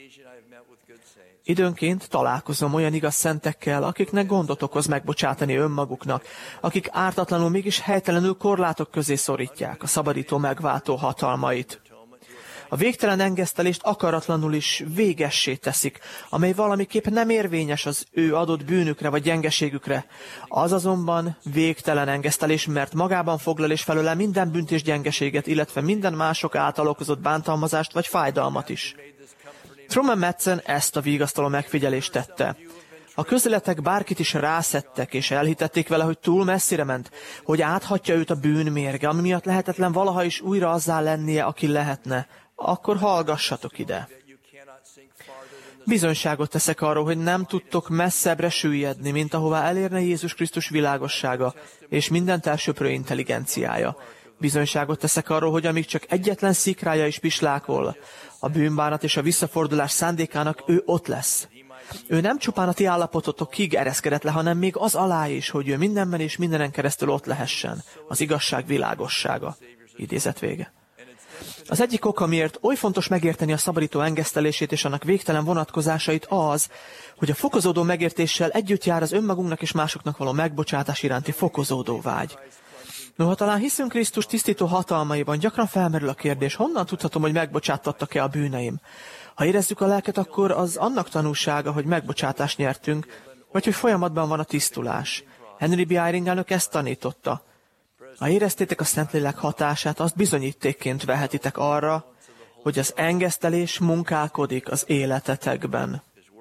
Időnként találkozom olyan igaz szentekkel, akiknek gondot okoz megbocsátani önmaguknak, akik ártatlanul mégis helytelenül korlátok közé szorítják a szabadító megváltó hatalmait. A végtelen engesztelést akaratlanul is végessé teszik, amely valamiképp nem érvényes az ő adott bűnükre vagy gyengeségükre. Az azonban végtelen engesztelés, mert magában foglal és felölel minden bűnt és gyengeséget, illetve minden mások által okozott bántalmazást vagy fájdalmat is. Truman Madsen ezt a vigasztaló megfigyelést tette. A közéletek bárkit is rászettek, és elhitették vele, hogy túl messzire ment, hogy áthatja őt a bűn mérge, ami miatt lehetetlen valaha is újra azzá lennie, aki lehetne. Akkor hallgassatok ide. Bizonyságot teszek arról, hogy nem tudtok messzebbre süllyedni, mint ahová elérne Jézus Krisztus világossága és mindent elsöprő intelligenciája. Bizonyságot teszek arról, hogy amíg csak egyetlen szikrája is pislákol, a bűnbánat és a visszafordulás szándékának ő ott lesz. Ő nem csupán a ti állapototokig ereszkedett le, hanem még az alá is, hogy ő mindenben és mindenen keresztül ott lehessen. Az igazság világossága. Idézet vége. Az egyik oka, miért oly fontos megérteni a szabadító engesztelését és annak végtelen vonatkozásait az, hogy a fokozódó megértéssel együtt jár az önmagunknak és másoknak való megbocsátás iránti fokozódó vágy. Noha talán hiszünk Krisztus tisztító hatalmaiban, gyakran felmerül a kérdés, honnan tudhatom, hogy megbocsátattak-e a bűneim? Ha érezzük a lelket, akkor az annak tanúsága, hogy megbocsátást nyertünk, vagy hogy folyamatban van a tisztulás. Henry B. Eyring elnök ezt tanította. Ha éreztétek a Szentlélek hatását, azt bizonyítékként vehetitek arra, hogy az engesztelés munkálkodik az életetekben.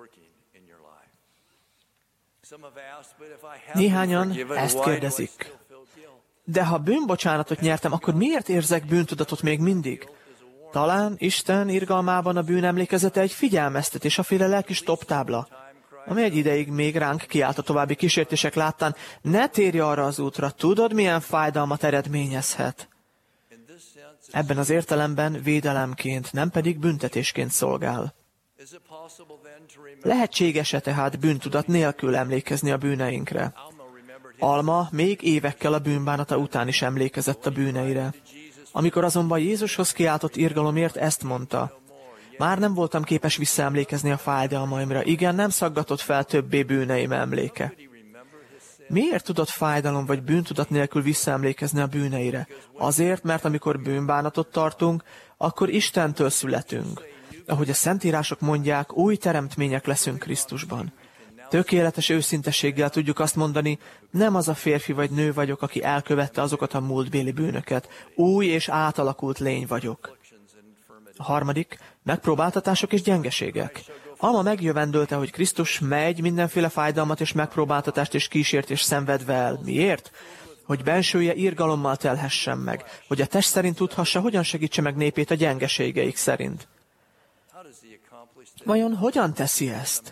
Néhányan ezt kérdezik. De ha bűnbocsánatot nyertem, akkor miért érzek bűntudatot még mindig? Talán Isten irgalmában a bűn emlékezete egy figyelmeztetés, aféle lelki stoptábla, ami egy ideig még ránk kiállt a további kísértések láttán. Ne térj arra az útra, tudod, milyen fájdalmat eredményezhet. Ebben az értelemben védelemként, nem pedig büntetésként szolgál. Lehetséges-e tehát bűntudat nélkül emlékezni a bűneinkre? Alma még évekkel a bűnbánata után is emlékezett a bűneire. Amikor azonban Jézushoz kiáltott irgalomért, ezt mondta: már nem voltam képes visszaemlékezni a fájdalmaimra, igen, nem szaggatott fel többé bűneim emléke. Miért tudott fájdalom vagy bűntudat nélkül visszaemlékezni a bűneire? Azért, mert amikor bűnbánatot tartunk, akkor Istentől születünk. Ahogy a Szentírások mondják, új teremtmények leszünk Krisztusban. Tökéletes őszintességgel tudjuk azt mondani, nem az a férfi vagy nő vagyok, aki elkövette azokat a múltbéli bűnöket. Új és átalakult lény vagyok. A harmadik, megpróbáltatások és gyengeségek. Alma megjövendölte, hogy Krisztus megy mindenféle fájdalmat és megpróbáltatást és kísértést szenvedve el. Miért? Hogy bensője irgalommal telhessen meg, hogy a test szerint tudhassa, hogyan segítse meg népét a gyengeségeik szerint. Vajon hogyan teszi ezt?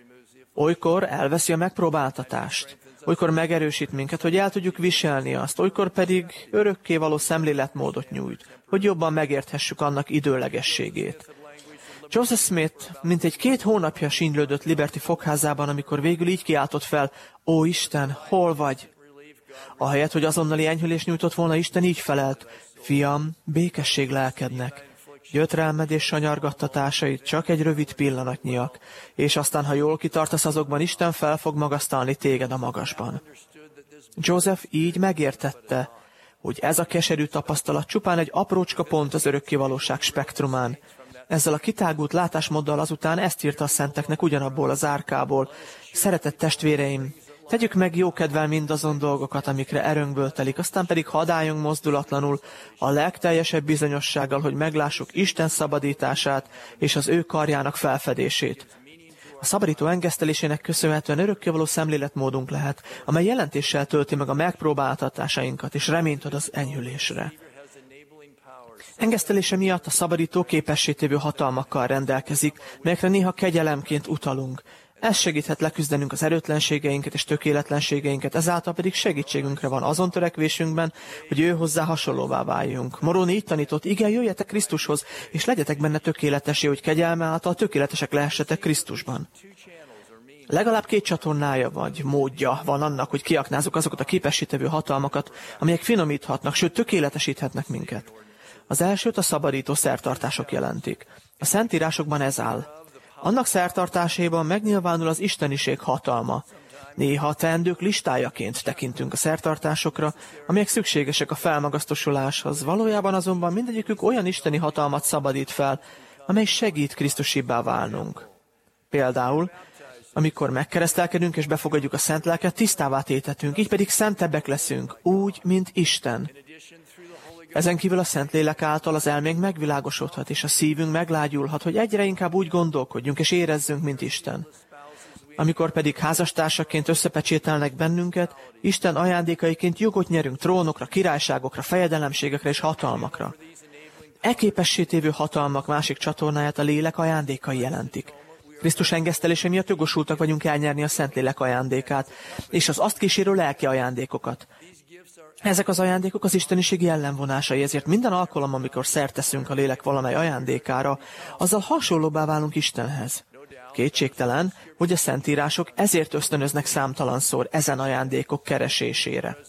Olykor elveszi a megpróbáltatást, olykor megerősít minket, hogy el tudjuk viselni azt, olykor pedig örökkévaló szemléletmódot nyújt, hogy jobban megérthessük annak időlegességét. Joseph Smith mintegy 2 hónapja sínylődött Liberty fogházában, amikor végül így kiáltott fel: ó Isten, hol vagy? Ahelyett, hogy azonnali enyhülést nyújtott volna, Isten így felelt: fiam, békesség lelkednek. Gyötrelmed és sanyargattatásait csak egy rövid pillanatnyiak, és aztán, ha jól kitartasz azokban, Isten fel fog magasztalni téged a magasban. Joseph így megértette, hogy ez a keserű tapasztalat csupán egy aprócska pont az örökkévalóság spektrumán. Ezzel a kitágult látásmóddal azután ezt írta a szenteknek ugyanabból az árkából: szeretett testvéreim, tegyük meg jókedvel mindazon dolgokat, amikre erőnkből telik, aztán pedig hadd álljunk mozdulatlanul a legteljesebb bizonyossággal, hogy meglássuk Isten szabadítását és az ő karjának felfedését. A szabadító engesztelésének köszönhetően örökkévaló szemléletmódunk lehet, amely jelentéssel tölti meg a megpróbáltatásainkat és reményt ad az enyhülésre. Engesztelése miatt a szabadító képességtévő hatalmakkal rendelkezik, melyekre néha kegyelemként utalunk. Ez segíthet leküzdenünk az erőtlenségeinket és tökéletlenségeinket, ezáltal pedig segítségünkre van azon törekvésünkben, hogy ő hozzá hasonlóvá váljunk. Moroni így tanított: igen, jöjjetek Krisztushoz, és legyetek benne tökéletesé, hogy kegyelme által tökéletesek lehessetek Krisztusban. Legalább 2 csatornája vagy módja van annak, hogy kiaknázzuk azokat a képességtevő hatalmakat, amelyek finomíthatnak, sőt tökéletesíthetnek minket. Az elsőt a szabadító szertartások jelentik. A Szentírásokban ez áll. Annak szertartásában megnyilvánul az isteniség hatalma. Néha a teendők listájaként tekintünk a szertartásokra, amelyek szükségesek a felmagasztosuláshoz. Valójában azonban mindegyikük olyan isteni hatalmat szabadít fel, amely segít Krisztusibbá válnunk. Például, amikor megkeresztelkedünk és befogadjuk a Szent Lelket, tisztává tétetünk, így pedig szentebbek leszünk, úgy, mint Isten. Ezen kívül a Szentlélek által az elménk megvilágosodhat, és a szívünk meglágyulhat, hogy egyre inkább úgy gondolkodjunk és érezzünk, mint Isten. Amikor pedig házastársaként összepecsételnek bennünket, Isten ajándékaiként jogot nyerünk trónokra, királyságokra, fejedelemségekre és hatalmakra. E képessé tévő hatalmak másik csatornáját a lélek ajándékai jelentik. Krisztus engesztelése miatt jogosultak vagyunk elnyerni a Szentlélek ajándékát, és az azt kísérő lelki ajándékokat. Ezek az ajándékok az isteniségi ellenvonásai, ezért minden alkalom, amikor szert teszünk a lélek valamely ajándékára, azzal hasonlóbbá válunk Istenhez. Kétségtelen, hogy a szentírások ezért ösztönöznek számtalanszor ezen ajándékok keresésére.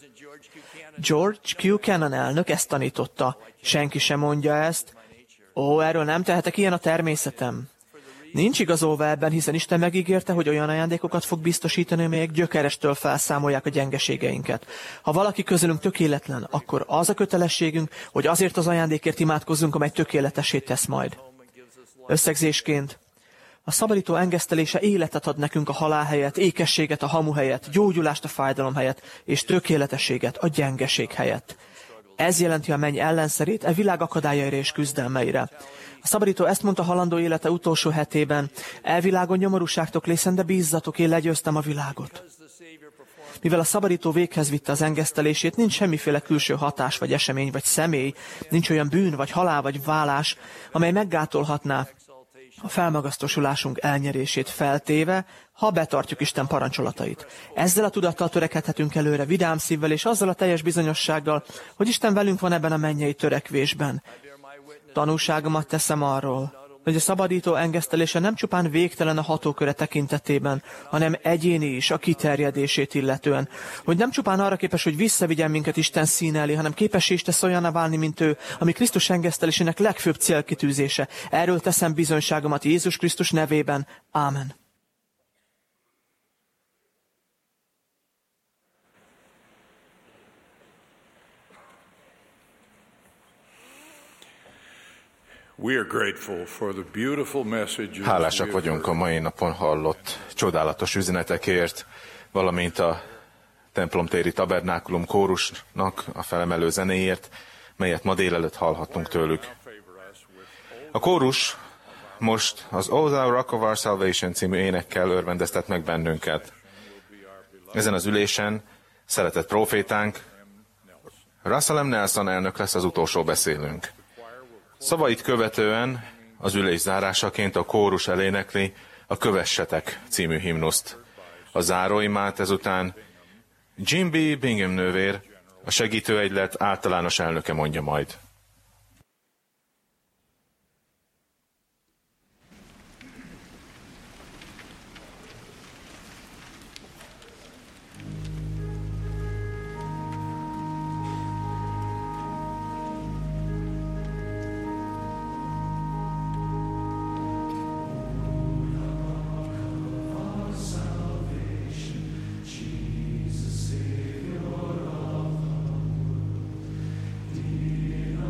George Q. Cannon elnök ezt tanította. Senki sem mondja ezt. Ó, erről nem tehetek, ilyen a természetem. Nincs igazolva ebben, hiszen Isten megígérte, hogy olyan ajándékokat fog biztosítani, amelyek gyökerestől felszámolják a gyengeségeinket. Ha valaki közülünk tökéletlen, akkor az a kötelességünk, hogy azért az ajándékért imádkozzunk, amely tökéletessé tesz majd. Összegzésként, a szabadító engesztelése életet ad nekünk a halál helyett, ékességet a hamu helyett, gyógyulást a fájdalom helyett, és tökéletességet a gyengeség helyett. Ez jelenti a menny ellenszerét e világ akadályaira és küzdelmeire. A szabadító ezt mondta halandó élete utolsó hetében: elvilágon nyomorúságtok lészen, de bízzatok, én legyőztem a világot. Mivel a szabadító véghez vitte az engesztelését, nincs semmiféle külső hatás, vagy esemény, vagy személy, nincs olyan bűn, vagy halál, vagy válás, amely meggátolhatná a felmagasztosulásunk elnyerését, feltéve, ha betartjuk Isten parancsolatait. Ezzel a tudattal törekedhetünk előre vidám szívvel, és azzal a teljes bizonyossággal, hogy Isten velünk van ebben a mennyei törekvésben. Tanúságomat teszem arról, hogy a szabadító engesztelése nem csupán végtelen a hatóköre tekintetében, hanem egyéni is a kiterjedését illetően, hogy nem csupán arra képes, hogy visszavigyen minket Isten színe elé, hanem képes is tesz olyanná válni, mint ő, ami Krisztus engesztelésének legfőbb célkitűzése. Erről teszem bizonyságomat Jézus Krisztus nevében. Ámen. Hálásak vagyunk a mai napon hallott csodálatos üzenetekért, valamint a templomtéri tabernákulum kórusnak a felemelő zenéért, melyet ma délelőtt hallhattunk tőlük. A kórus most az O Thou Rock of Our Salvation című énekkel örvendeztet meg bennünket. Ezen az ülésen szeretett prófétánk, Russell M. Nelson elnök lesz az utolsó beszélőnk. Szavait követően az ülés zárásaként a kórus elénekli a Kövessetek című himnuszt. A záróimát ezután Jim B. Bingham nővér, a segítőegylet általános elnöke mondja majd. Jesus, Savior of the world,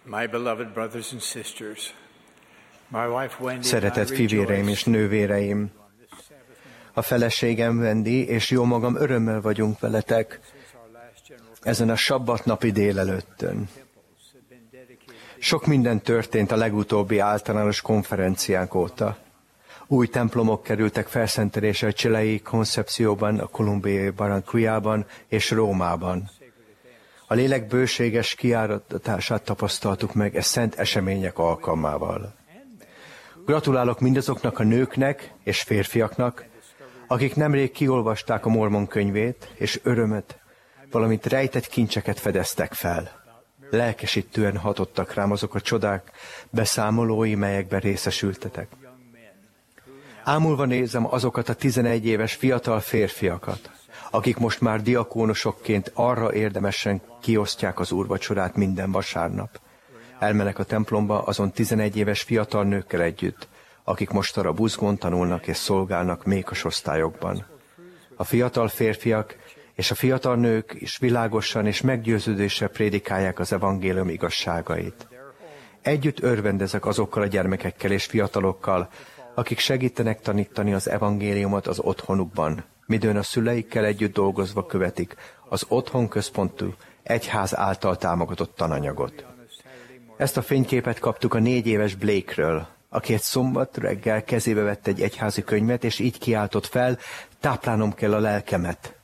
My beloved brothers and sisters, my wife Wendy Szeretett fivéreim és nővéreim, a feleségem Wendy és jó magam örömmel vagyunk veletek ezen a sabbatnapi délelőttön. Sok minden történt a legutóbbi általános konferenciánk óta. Új templomok kerültek felszentelésre a Chilei Concepcióban, a kolumbiai Barranquillában és Rómában. A lélek bőséges kiáratását tapasztaltuk meg szent események alkalmával. Gratulálok mindazoknak a nőknek és férfiaknak, akik nemrég kiolvasták a Mormon könyvét, és örömet, valamint rejtett kincseket fedeztek fel. Lelkesítően hatottak rám azok a csodák beszámolói, melyekben részesültetek. Ámulva nézem azokat a 11 éves fiatal férfiakat, akik most már diakónusokként arra érdemesen kiosztják az úrvacsorát minden vasárnap. Elmennek a templomba azon 11 éves fiatal nőkkel együtt, akik mostanra buzgón tanulnak és szolgálnak mékos osztályokban. A fiatal férfiak és a fiatal nők is világosan és meggyőződéssel prédikálják az evangélium igazságait. Együtt örvendezek azokkal a gyermekekkel és fiatalokkal, akik segítenek tanítani az evangéliumot az otthonukban, midőn a szüleikkel együtt dolgozva követik az otthonközpontú egyház által támogatott tananyagot. Ezt a fényképet kaptuk a 4 éves Blake-ről, aki egy szombat reggel kezébe vett egy egyházi könyvet, és így kiáltott fel, táplálnom kell a lelkemet.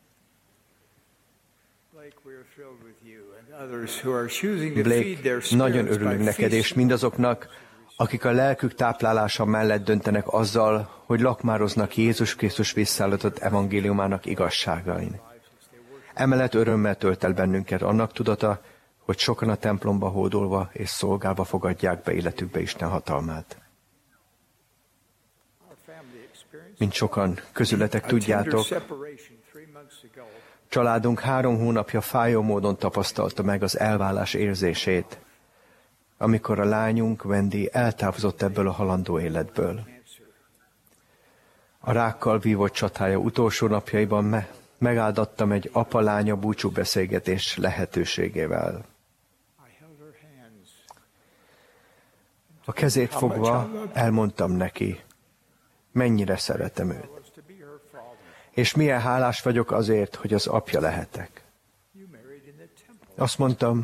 Blake, nagyon örülünk neked, és mindazoknak, akik a lelkük táplálása mellett döntenek azzal, hogy lakmároznak Jézus Krisztus visszaállított evangéliumának igazságain. Emellett örömmel tölt el bennünket annak tudata, hogy sokan a templomba hódolva és szolgálva fogadják be életükbe Isten hatalmát. Mint sokan közületek tudjátok, családunk 3 hónapja fájó módon tapasztalta meg az elválás érzését, amikor a lányunk Wendy eltávozott ebből a halandó életből. A rákkal vívott csatája utolsó napjaiban megáldattam egy apa-lánya búcsúbeszélgetés lehetőségével. A kezét fogva elmondtam neki, mennyire szeretem őt, és milyen hálás vagyok azért, hogy az apja lehetek. Azt mondtam,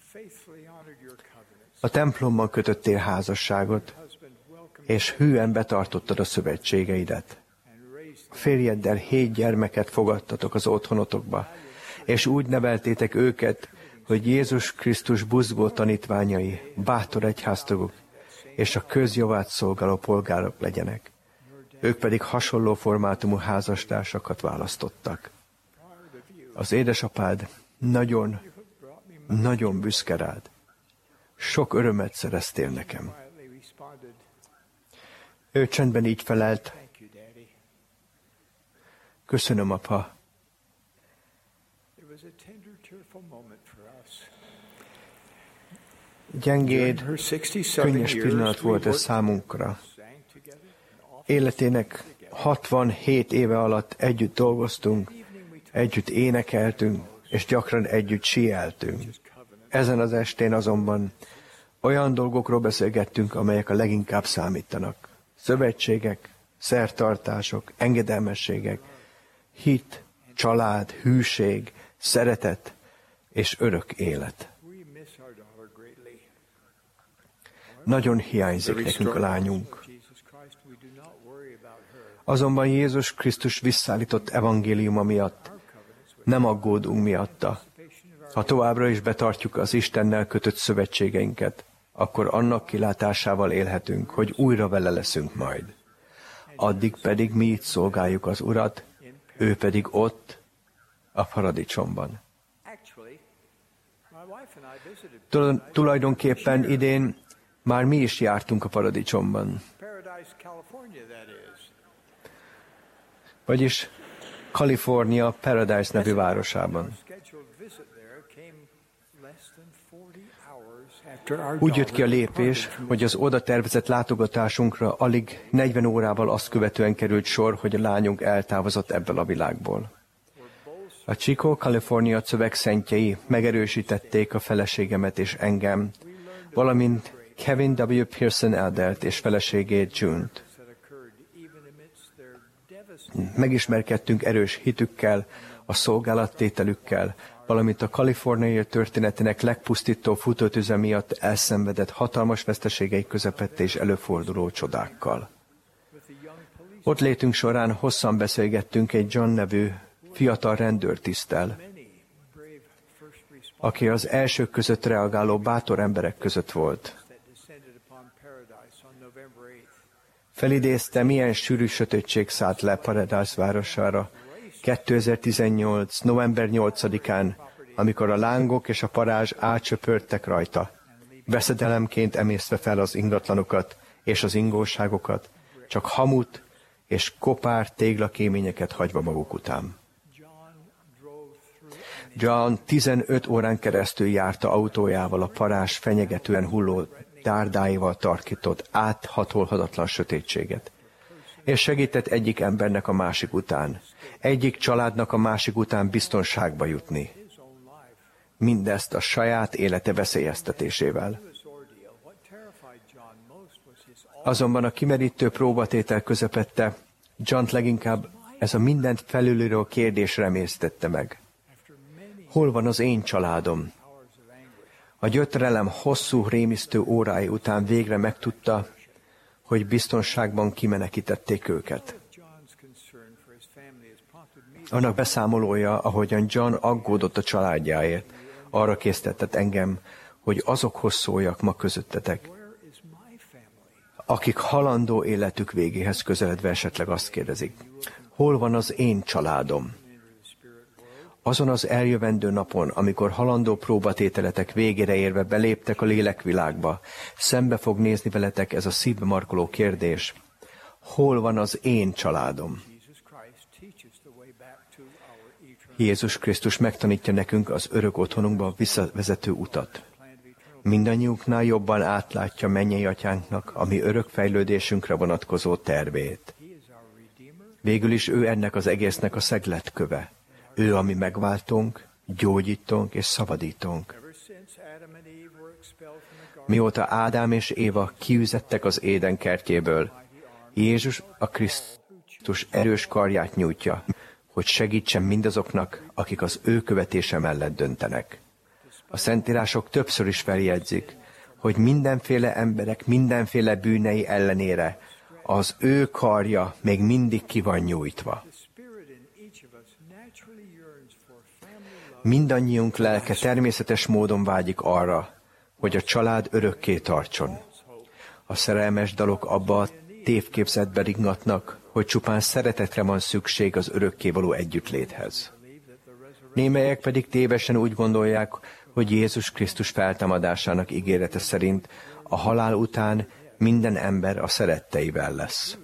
a templomban kötöttél házasságot, és hűen betartottad a szövetségeidet. A férjeddel 7 gyermeket fogadtatok az otthonotokba, és úgy neveltétek őket, hogy Jézus Krisztus buzgó tanítványai, bátor egyháztagok, és a közjavát szolgáló polgárok legyenek. Ők pedig hasonló formátumú házastársakat választottak. Az édesapád nagyon, nagyon büszke rád. Sok örömet szereztél nekem. Ő csendben így felelt, köszönöm, apa. Gyengéd, könnyes pillanat volt ez számunkra. Életének 67 éve alatt együtt dolgoztunk, együtt énekeltünk, és gyakran együtt síeltünk. Ezen az estén azonban olyan dolgokról beszélgettünk, amelyek a leginkább számítanak. Szövetségek, szertartások, engedelmességek, hit, család, hűség, szeretet és örök élet. Nagyon hiányzik nekünk a lányunk. Azonban Jézus Krisztus visszaállított evangéliuma miatt nem aggódunk miatta. Ha továbbra is betartjuk az Istennel kötött szövetségeinket, akkor annak kilátásával élhetünk, hogy újra vele leszünk majd. Addig pedig mi itt szolgáljuk az Urat, ő pedig ott, a paradicsomban. Tulajdonképpen idén már mi is jártunk a paradicsomban. Vagyis Kalifornia Paradise nevű városában. Úgy jött ki a lépés, hogy az oda tervezett látogatásunkra alig 40 órával azt követően került sor, hogy a lányunk eltávozott ebből a világból. A Chico, Kalifornia szövegszentjei megerősítették a feleségemet és engem, valamint Kevin W. Pearson Eldert és feleségét June-t. Megismerkedtünk erős hitükkel, a szolgálattételükkel, valamint a kaliforniai történetének legpusztítóbb futótüze miatt elszenvedett hatalmas veszteségeik közepette és előforduló csodákkal. Ott létünk során hosszan beszélgettünk egy John nevű fiatal rendőrtiszttel, aki az elsők között reagáló bátor emberek között volt. Felidézte, milyen sűrű sötétség szállt le Paradise városára 2018. november 8-án, amikor a lángok és a parázs átcsöpörtek rajta, veszedelemként emésztve fel az ingatlanokat és az ingóságokat, csak hamut és kopár téglakéményeket hagyva maguk után. John 15 órán keresztül járta autójával a parázs fenyegetően hulló dárdáival tarkított, áthatolhatatlan sötétséget, és segített egyik embernek a másik után, egyik családnak a másik után biztonságba jutni. Mindezt a saját élete veszélyeztetésével. Azonban a kimerítő próbatétel közepette Johnt leginkább ez a mindent felülíró kérdés remésztette meg. Hol van az én családom? A gyötrelem hosszú, rémisztő órái után végre megtudta, hogy biztonságban kimenekítették őket. Annak beszámolója, ahogyan John aggódott a családjáért, arra késztetett engem, hogy azokhoz szóljak ma közöttetek, akik halandó életük végéhez közeledve esetleg azt kérdezik, hol van az én családom? Azon az eljövendő napon, amikor halandó próbatételetek végére érve beléptek a lélekvilágba, szembe fog nézni veletek ez a szívbe markoló kérdés. Hol van az én családom? Jézus Krisztus megtanítja nekünk az örök otthonunkba visszavezető utat. Mindannyiunknál jobban átlátja mennyei atyánknak, ami örök fejlődésünkre vonatkozó tervét. Végül is ő ennek az egésznek a szegletköve. Ő, ami megváltunk, gyógyítunk és szabadítunk. Mióta Ádám és Éva kiüzettek az Éden kertjéből, Jézus a Krisztus erős karját nyújtja, hogy segítsen mindazoknak, akik az ő követése mellett döntenek. A Szentírások többször is feljegyzik, hogy mindenféle emberek mindenféle bűnei ellenére az ő karja még mindig ki van nyújtva. Mindannyiunk lelke természetes módon vágyik arra, hogy a család örökké tartson. A szerelmes dalok abba a tévképzetbe ringatnak, hogy csupán szeretetre van szükség az örökkévaló együttléthez. Némelyek pedig tévesen úgy gondolják, hogy Jézus Krisztus feltámadásának ígérete szerint a halál után minden ember a szeretteivel lesz.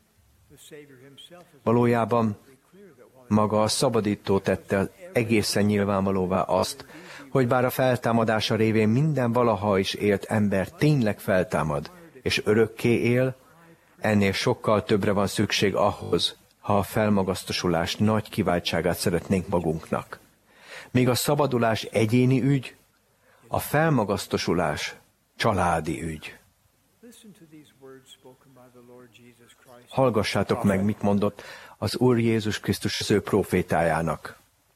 Valójában maga a szabadító tette egészen nyilvánvalóvá azt, hogy bár a feltámadása révén minden valaha is élt ember tényleg feltámad, és örökké él, ennél sokkal többre van szükség ahhoz, ha a felmagasztosulás nagy kiváltságát szeretnénk magunknak. Míg a szabadulás egyéni ügy, a felmagasztosulás családi ügy. Hallgassátok meg, mit mondott az Úr Jézus Krisztus az ő profétájának.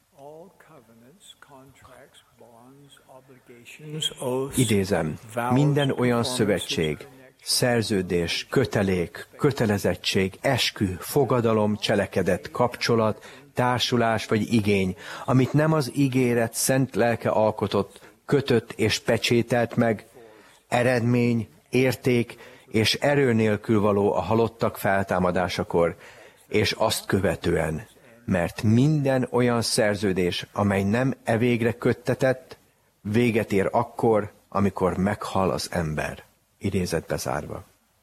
Idézem, minden olyan szövetség, szerződés, kötelék, kötelezettség, eskü, fogadalom, cselekedet, kapcsolat, társulás vagy igény, amit nem az ígéret szent lelke alkotott, kötött és pecsételt meg, eredmény, érték és erő nélkül való a halottak feltámadásakor, és azt követően, mert minden olyan szerződés, amely nem végre köttetett, véget ér akkor, amikor meghal az ember. Idézet bezárva.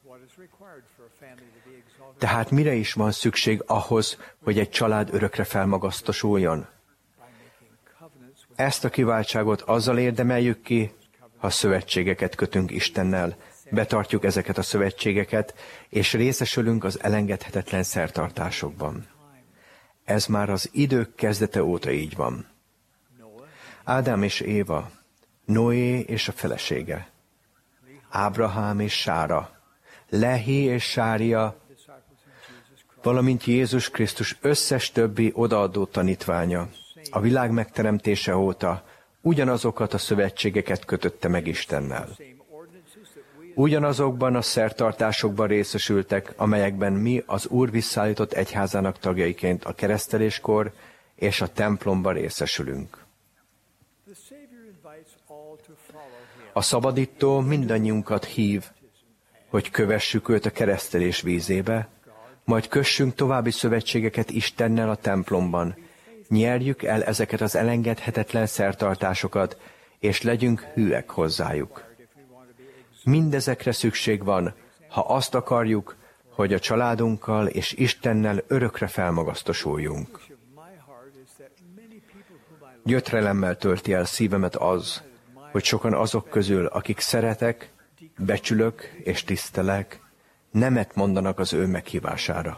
Tehát mire is van szükség ahhoz, hogy egy család örökre felmagasztosuljon? Ezt a kiváltságot azzal érdemeljük ki, ha szövetségeket kötünk Istennel, betartjuk ezeket a szövetségeket, és részesülünk az elengedhetetlen szertartásokban. Ez már az idők kezdete óta így van. Ádám és Éva, Noé és a felesége, Ábrahám és Sára, Lehi és Sária, valamint Jézus Krisztus összes többi odaadó tanítványa, a világ megteremtése óta ugyanazokat a szövetségeket kötötte meg Istennel. Ugyanazokban a szertartásokban részesültek, amelyekben mi az Úr visszaállított egyházának tagjaiként a kereszteléskor és a templomban részesülünk. A szabadító mindannyiunkat hív, hogy kövessük őt a keresztelés vízébe, majd kössünk további szövetségeket Istennel a templomban, nyerjük el ezeket az elengedhetetlen szertartásokat, és legyünk hűek hozzájuk. Mindezekre szükség van, ha azt akarjuk, hogy a családunkkal és Istennel örökre felmagasztosuljunk. Gyötrelemmel tölti el szívemet az, hogy sokan azok közül, akik szeretek, becsülök és tisztelek, nemet mondanak az ő meghívására.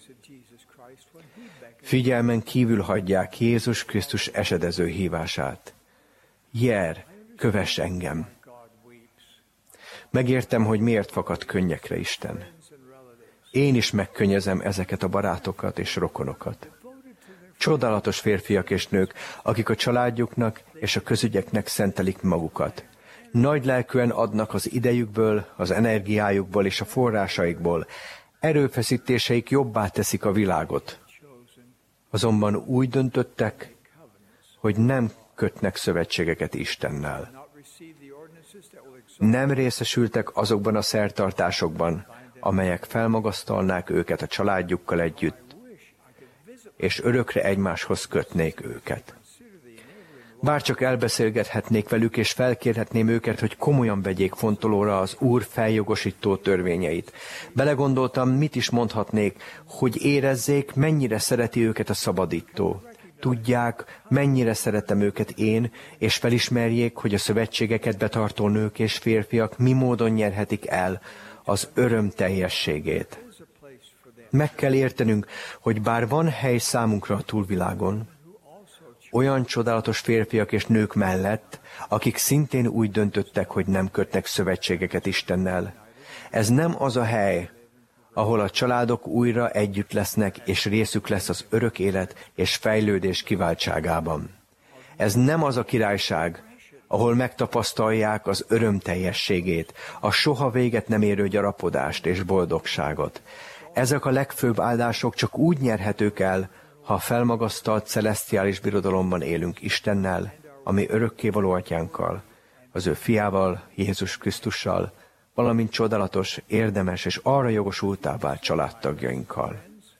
Figyelmen kívül hagyják Jézus Krisztus esedező hívását. Jer, kövess engem! Megértem, hogy miért fakad könnyekre Isten. Én is megkönnyezem ezeket a barátokat és rokonokat. Csodálatos férfiak és nők, akik a családjuknak és a közügyeknek szentelik magukat. Nagy lelkűen adnak az idejükből, az energiájukból és a forrásaikból. Erőfeszítéseik jobbá teszik a világot. Azonban úgy döntöttek, hogy nem kötnek szövetségeket Istennel. Nem részesültek azokban a szertartásokban, amelyek felmagasztalnák őket a családjukkal együtt, és örökre egymáshoz kötnék őket. Bárcsak elbeszélgethetnék velük, és felkérhetném őket, hogy komolyan vegyék fontolóra az Úr feljogosító törvényeit. Belegondoltam, mit is mondhatnék, hogy érezzék, mennyire szereti őket a szabadító. Tudják, mennyire szeretem őket én, és felismerjék, hogy a szövetségeket betartó nők és férfiak mi módon nyerhetik el az öröm teljességét. Meg kell értenünk, hogy bár van hely számunkra a túlvilágon, olyan csodálatos férfiak és nők mellett, akik szintén úgy döntöttek, hogy nem kötnek szövetségeket Istennel. Ez nem az a hely, ahol a családok újra együtt lesznek, és részük lesz az örök élet és fejlődés kiváltságában. Ez nem az a királyság, ahol megtapasztalják az öröm teljességét, a soha véget nem érő gyarapodást és boldogságot. Ezek a legfőbb áldások csak úgy nyerhetők el, ha a felmagasztalt celesztiális birodalomban élünk Istennel, ami örökkévaló atyánkkal, az ő fiával, Jézus Krisztussal, valamint csodálatos, érdemes és arra jogosultá vált családtagjainkkal.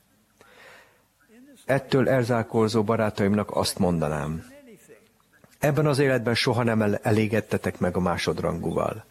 Ettől elzárkózó barátaimnak azt mondanám, ebben az életben soha nem elégedtetek meg a másodrangúval.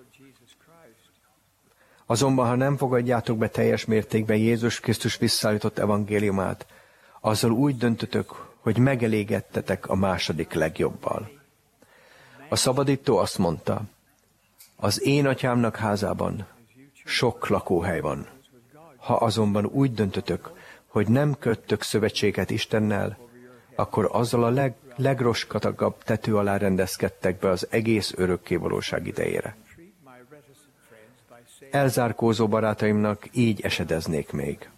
Azonban, ha nem fogadjátok be teljes mértékben Jézus Krisztus visszaállított evangéliumát, azzal úgy döntötök, hogy megelégedtetek a második legjobbal. A szabadító azt mondta, az én atyámnak házában sok lakóhely van. Ha azonban úgy döntötök, hogy nem köttök szövetséget Istennel, akkor azzal a legroskatagabb tető alá rendezkedtek be az egész örökkévalóság idejére. Elzárkózó barátaimnak így esedeznék még.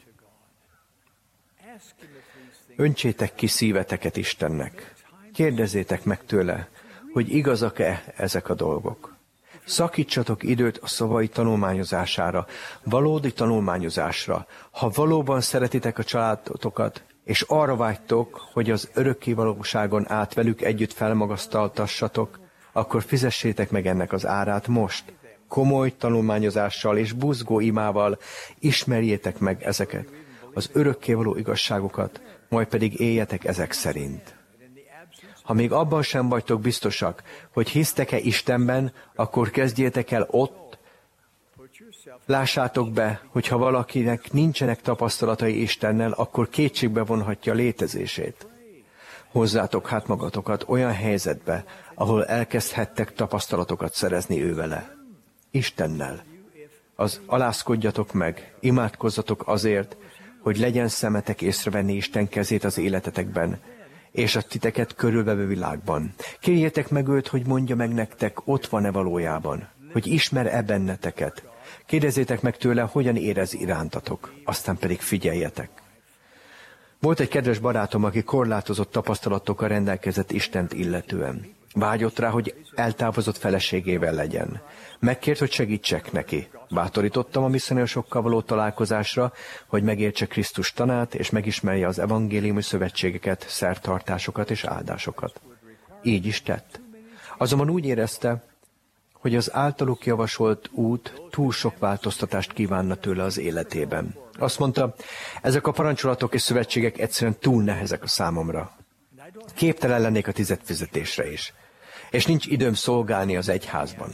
Öntsétek ki szíveteket Istennek. Kérdezzétek meg tőle, hogy igazak-e ezek a dolgok. Szakítsatok időt a szavai tanulmányozására, valódi tanulmányozásra, ha valóban szeretitek a családotokat, és arra vágytok, hogy az örökkévalóságon át velük együtt felmagasztaltassatok, akkor fizessétek meg ennek az árát most. Komoly tanulmányozással és buzgó imával ismerjétek meg ezeket, az örökkévaló igazságokat, majd pedig éljetek ezek szerint. Ha még abban sem vagytok biztosak, hogy hisztek-e Istenben, akkor kezdjétek el ott. Lássátok be, hogy ha valakinek nincsenek tapasztalatai Istennel, akkor kétségbe vonhatja létezését. Hozzátok hát magatokat olyan helyzetbe, ahol elkezdhettek tapasztalatokat szerezni ővele. Istennel. Alázkodjatok meg, imádkozzatok azért, hogy legyen szemetek észrevenni Isten kezét az életetekben, és a titeket körülvevő világban. Kérjétek meg őt, hogy mondja meg nektek, ott van-e valójában. hogy ismer-e benneteket. Kérdezzétek meg tőle, hogyan érez irántatok, aztán pedig figyeljetek. Volt egy kedves barátom, aki korlátozott tapasztalatokkal rendelkezett Istent illetően. Vágyott rá, hogy eltávozott feleségével legyen. Megkért, hogy segítsek neki. Bátorítottam a misszionősokkal való találkozásra, hogy megértse Krisztus tanát, és megismerje az evangéliumi szövetségeket, szertartásokat és áldásokat. Így is tett. Azonban úgy érezte, hogy az általuk javasolt út túl sok változtatást kívánna tőle az életében. Azt mondta, ezek a parancsolatok és szövetségek egyszerűen túl nehezek a számomra. Képtelen lennék a tizedfizetésre is, és nincs időm szolgálni az egyházban.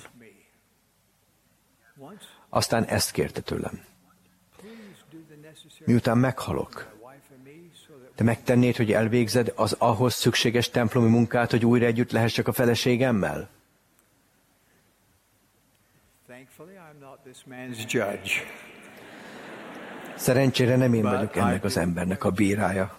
Aztán ezt kérte tőlem. Miután meghalok, te megtennéd, hogy elvégzed az ahhoz szükséges templomi munkát, hogy újra együtt lehessek a feleségemmel? Szerencsére nem én vagyok ennek az embernek a bírája.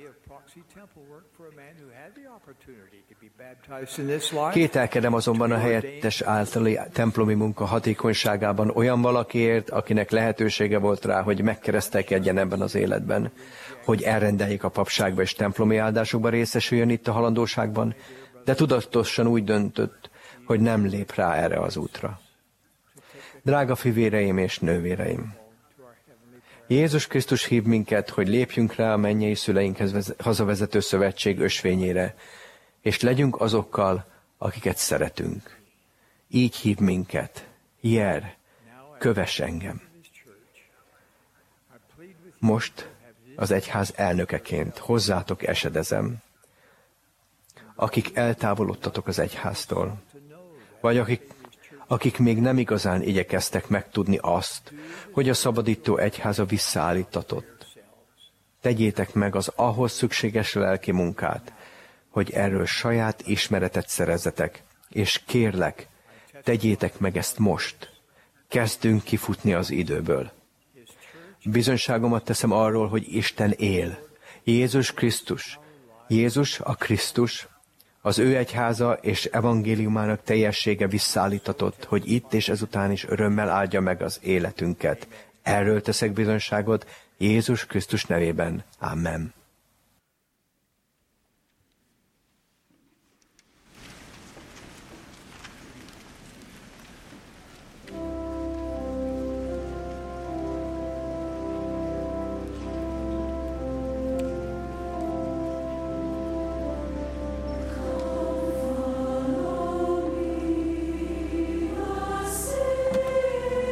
Kételkedem azonban a helyettes általi templomi munka hatékonyságában olyan valakiért, akinek lehetősége volt rá, hogy megkeresztelkedjen ebben az életben, hogy elrendeljék a papságba és templomi áldásokba részesüljön itt a halandóságban, de tudatosan úgy döntött, hogy nem lép rá erre az útra. Drága fivéreim és nővéreim! Jézus Krisztus hív minket, hogy lépjünk rá a mennyei szüleinkhez hazavezető szövetség ösvényére, és legyünk azokkal, akiket szeretünk. Így hív minket. Jer, kövess engem. Most az egyház elnökeként hozzátok esedezem, akik eltávolodtatok az egyháztól, vagy akik még nem igazán igyekeztek megtudni azt, hogy a szabadító egyháza visszaállítatott. Tegyétek meg az ahhoz szükséges lelki munkát, hogy erről saját ismeretet szerezzetek, és kérlek, tegyétek meg ezt most. Kezdünk kifutni az időből. Bizonyságomat teszem arról, hogy Isten él. Jézus Krisztus. Jézus a Krisztus, az ő egyháza és evangéliumának teljessége visszaállítatott, hogy itt és ezután is örömmel áldja meg az életünket. Erről teszek bizonyságot Jézus Krisztus nevében. Amen.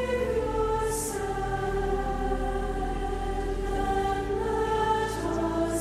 Us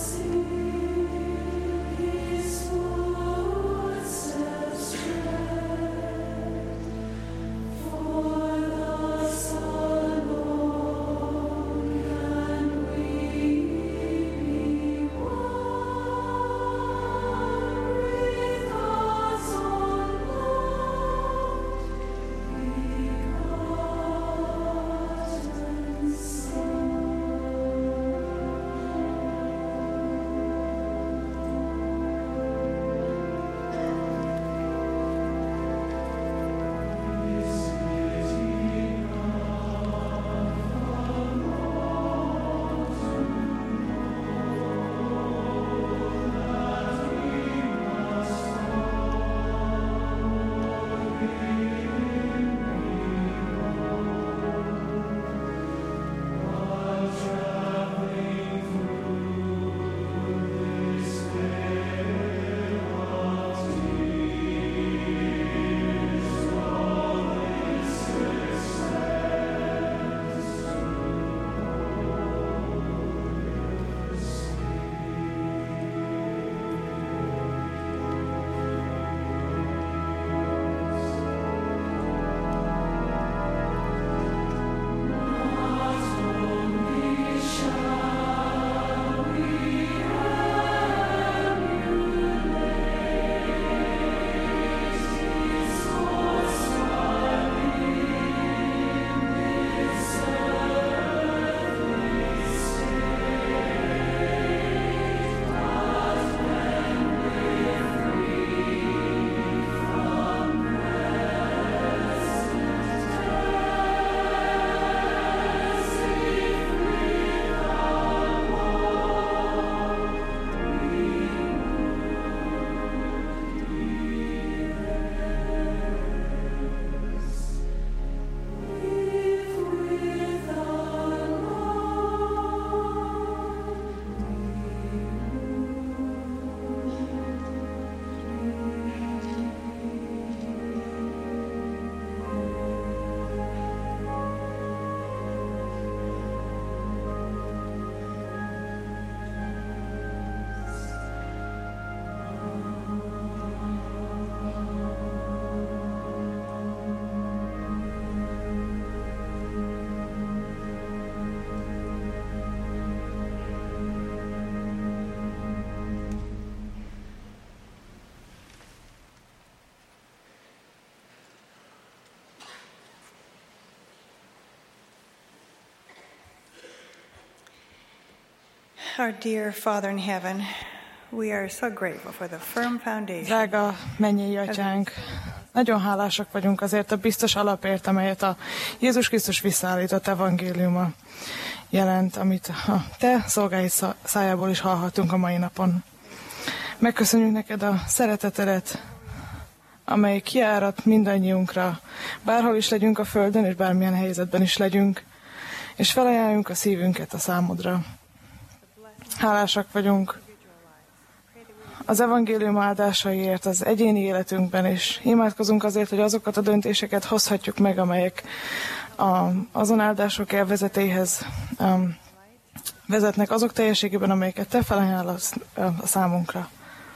Our dear Father in heaven, we are so grateful for the firm foundation. Drága mennyei atyánk, nagyon hálásak vagyunk azért a biztos alapért, amelyet a Jézus Krisztus visszaállított evangéliuma jelent, amit a te szolgáid szájából is hallhatunk a mai napon. Megköszönjük neked a szeretetedet, amely kiárat mindannyiunkra, bárhol is legyünk a földön, és bármilyen helyzetben is legyünk, és felajánljunk a szívünket a számodra. Hálásak vagyunk az evangélium áldásaiért az egyéni életünkben, és imádkozunk azért, hogy azokat a döntéseket hozhatjuk meg, amelyek azon áldások élvezetéhez vezetnek, azok teljességében, amelyeket te felajánlasz a számunkra.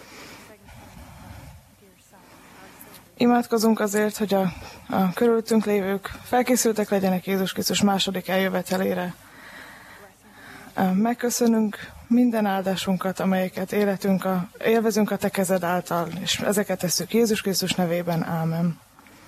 Imádkozunk azért, hogy a körülöttünk lévők felkészültek legyenek Jézus Krisztus második eljövetelére. Megköszönünk minden áldásunkat, amelyeket élvezünk a te kezed által, és ezeket tesszük Jézus Krisztus nevében. Ámen.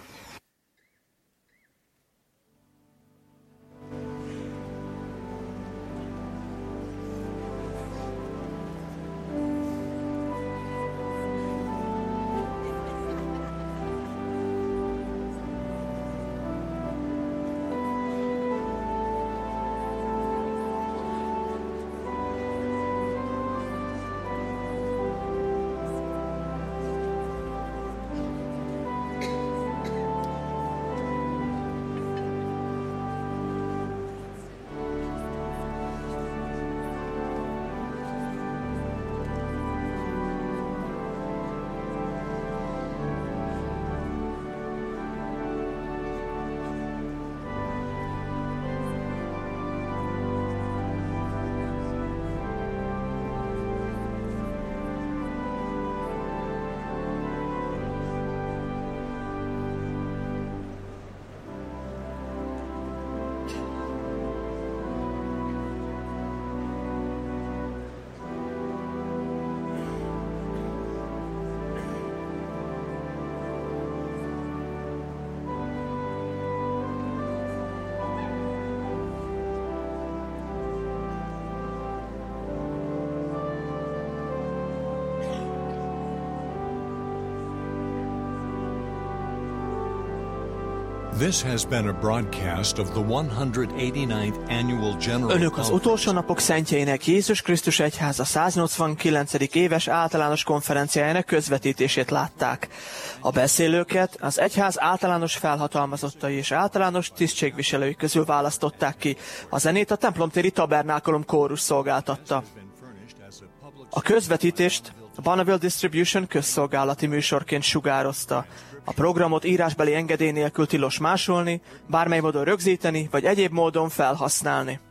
This has been a broadcast of the 189th Annual General Önök az utolsó napok szentjeinek Jézus Krisztus Egyháza 189. éves általános konferenciájának közvetítését látták. A beszélőket az egyház általános felhatalmazottai és általános tisztségviselői közül választották ki. A zenét a templomtéri tabernákulum kórus szolgáltatta. A közvetítést a Bonneville Distribution közszolgálati műsorként sugározta. A programot írásbeli engedély nélkül tilos másolni, bármely módon rögzíteni, vagy egyéb módon felhasználni.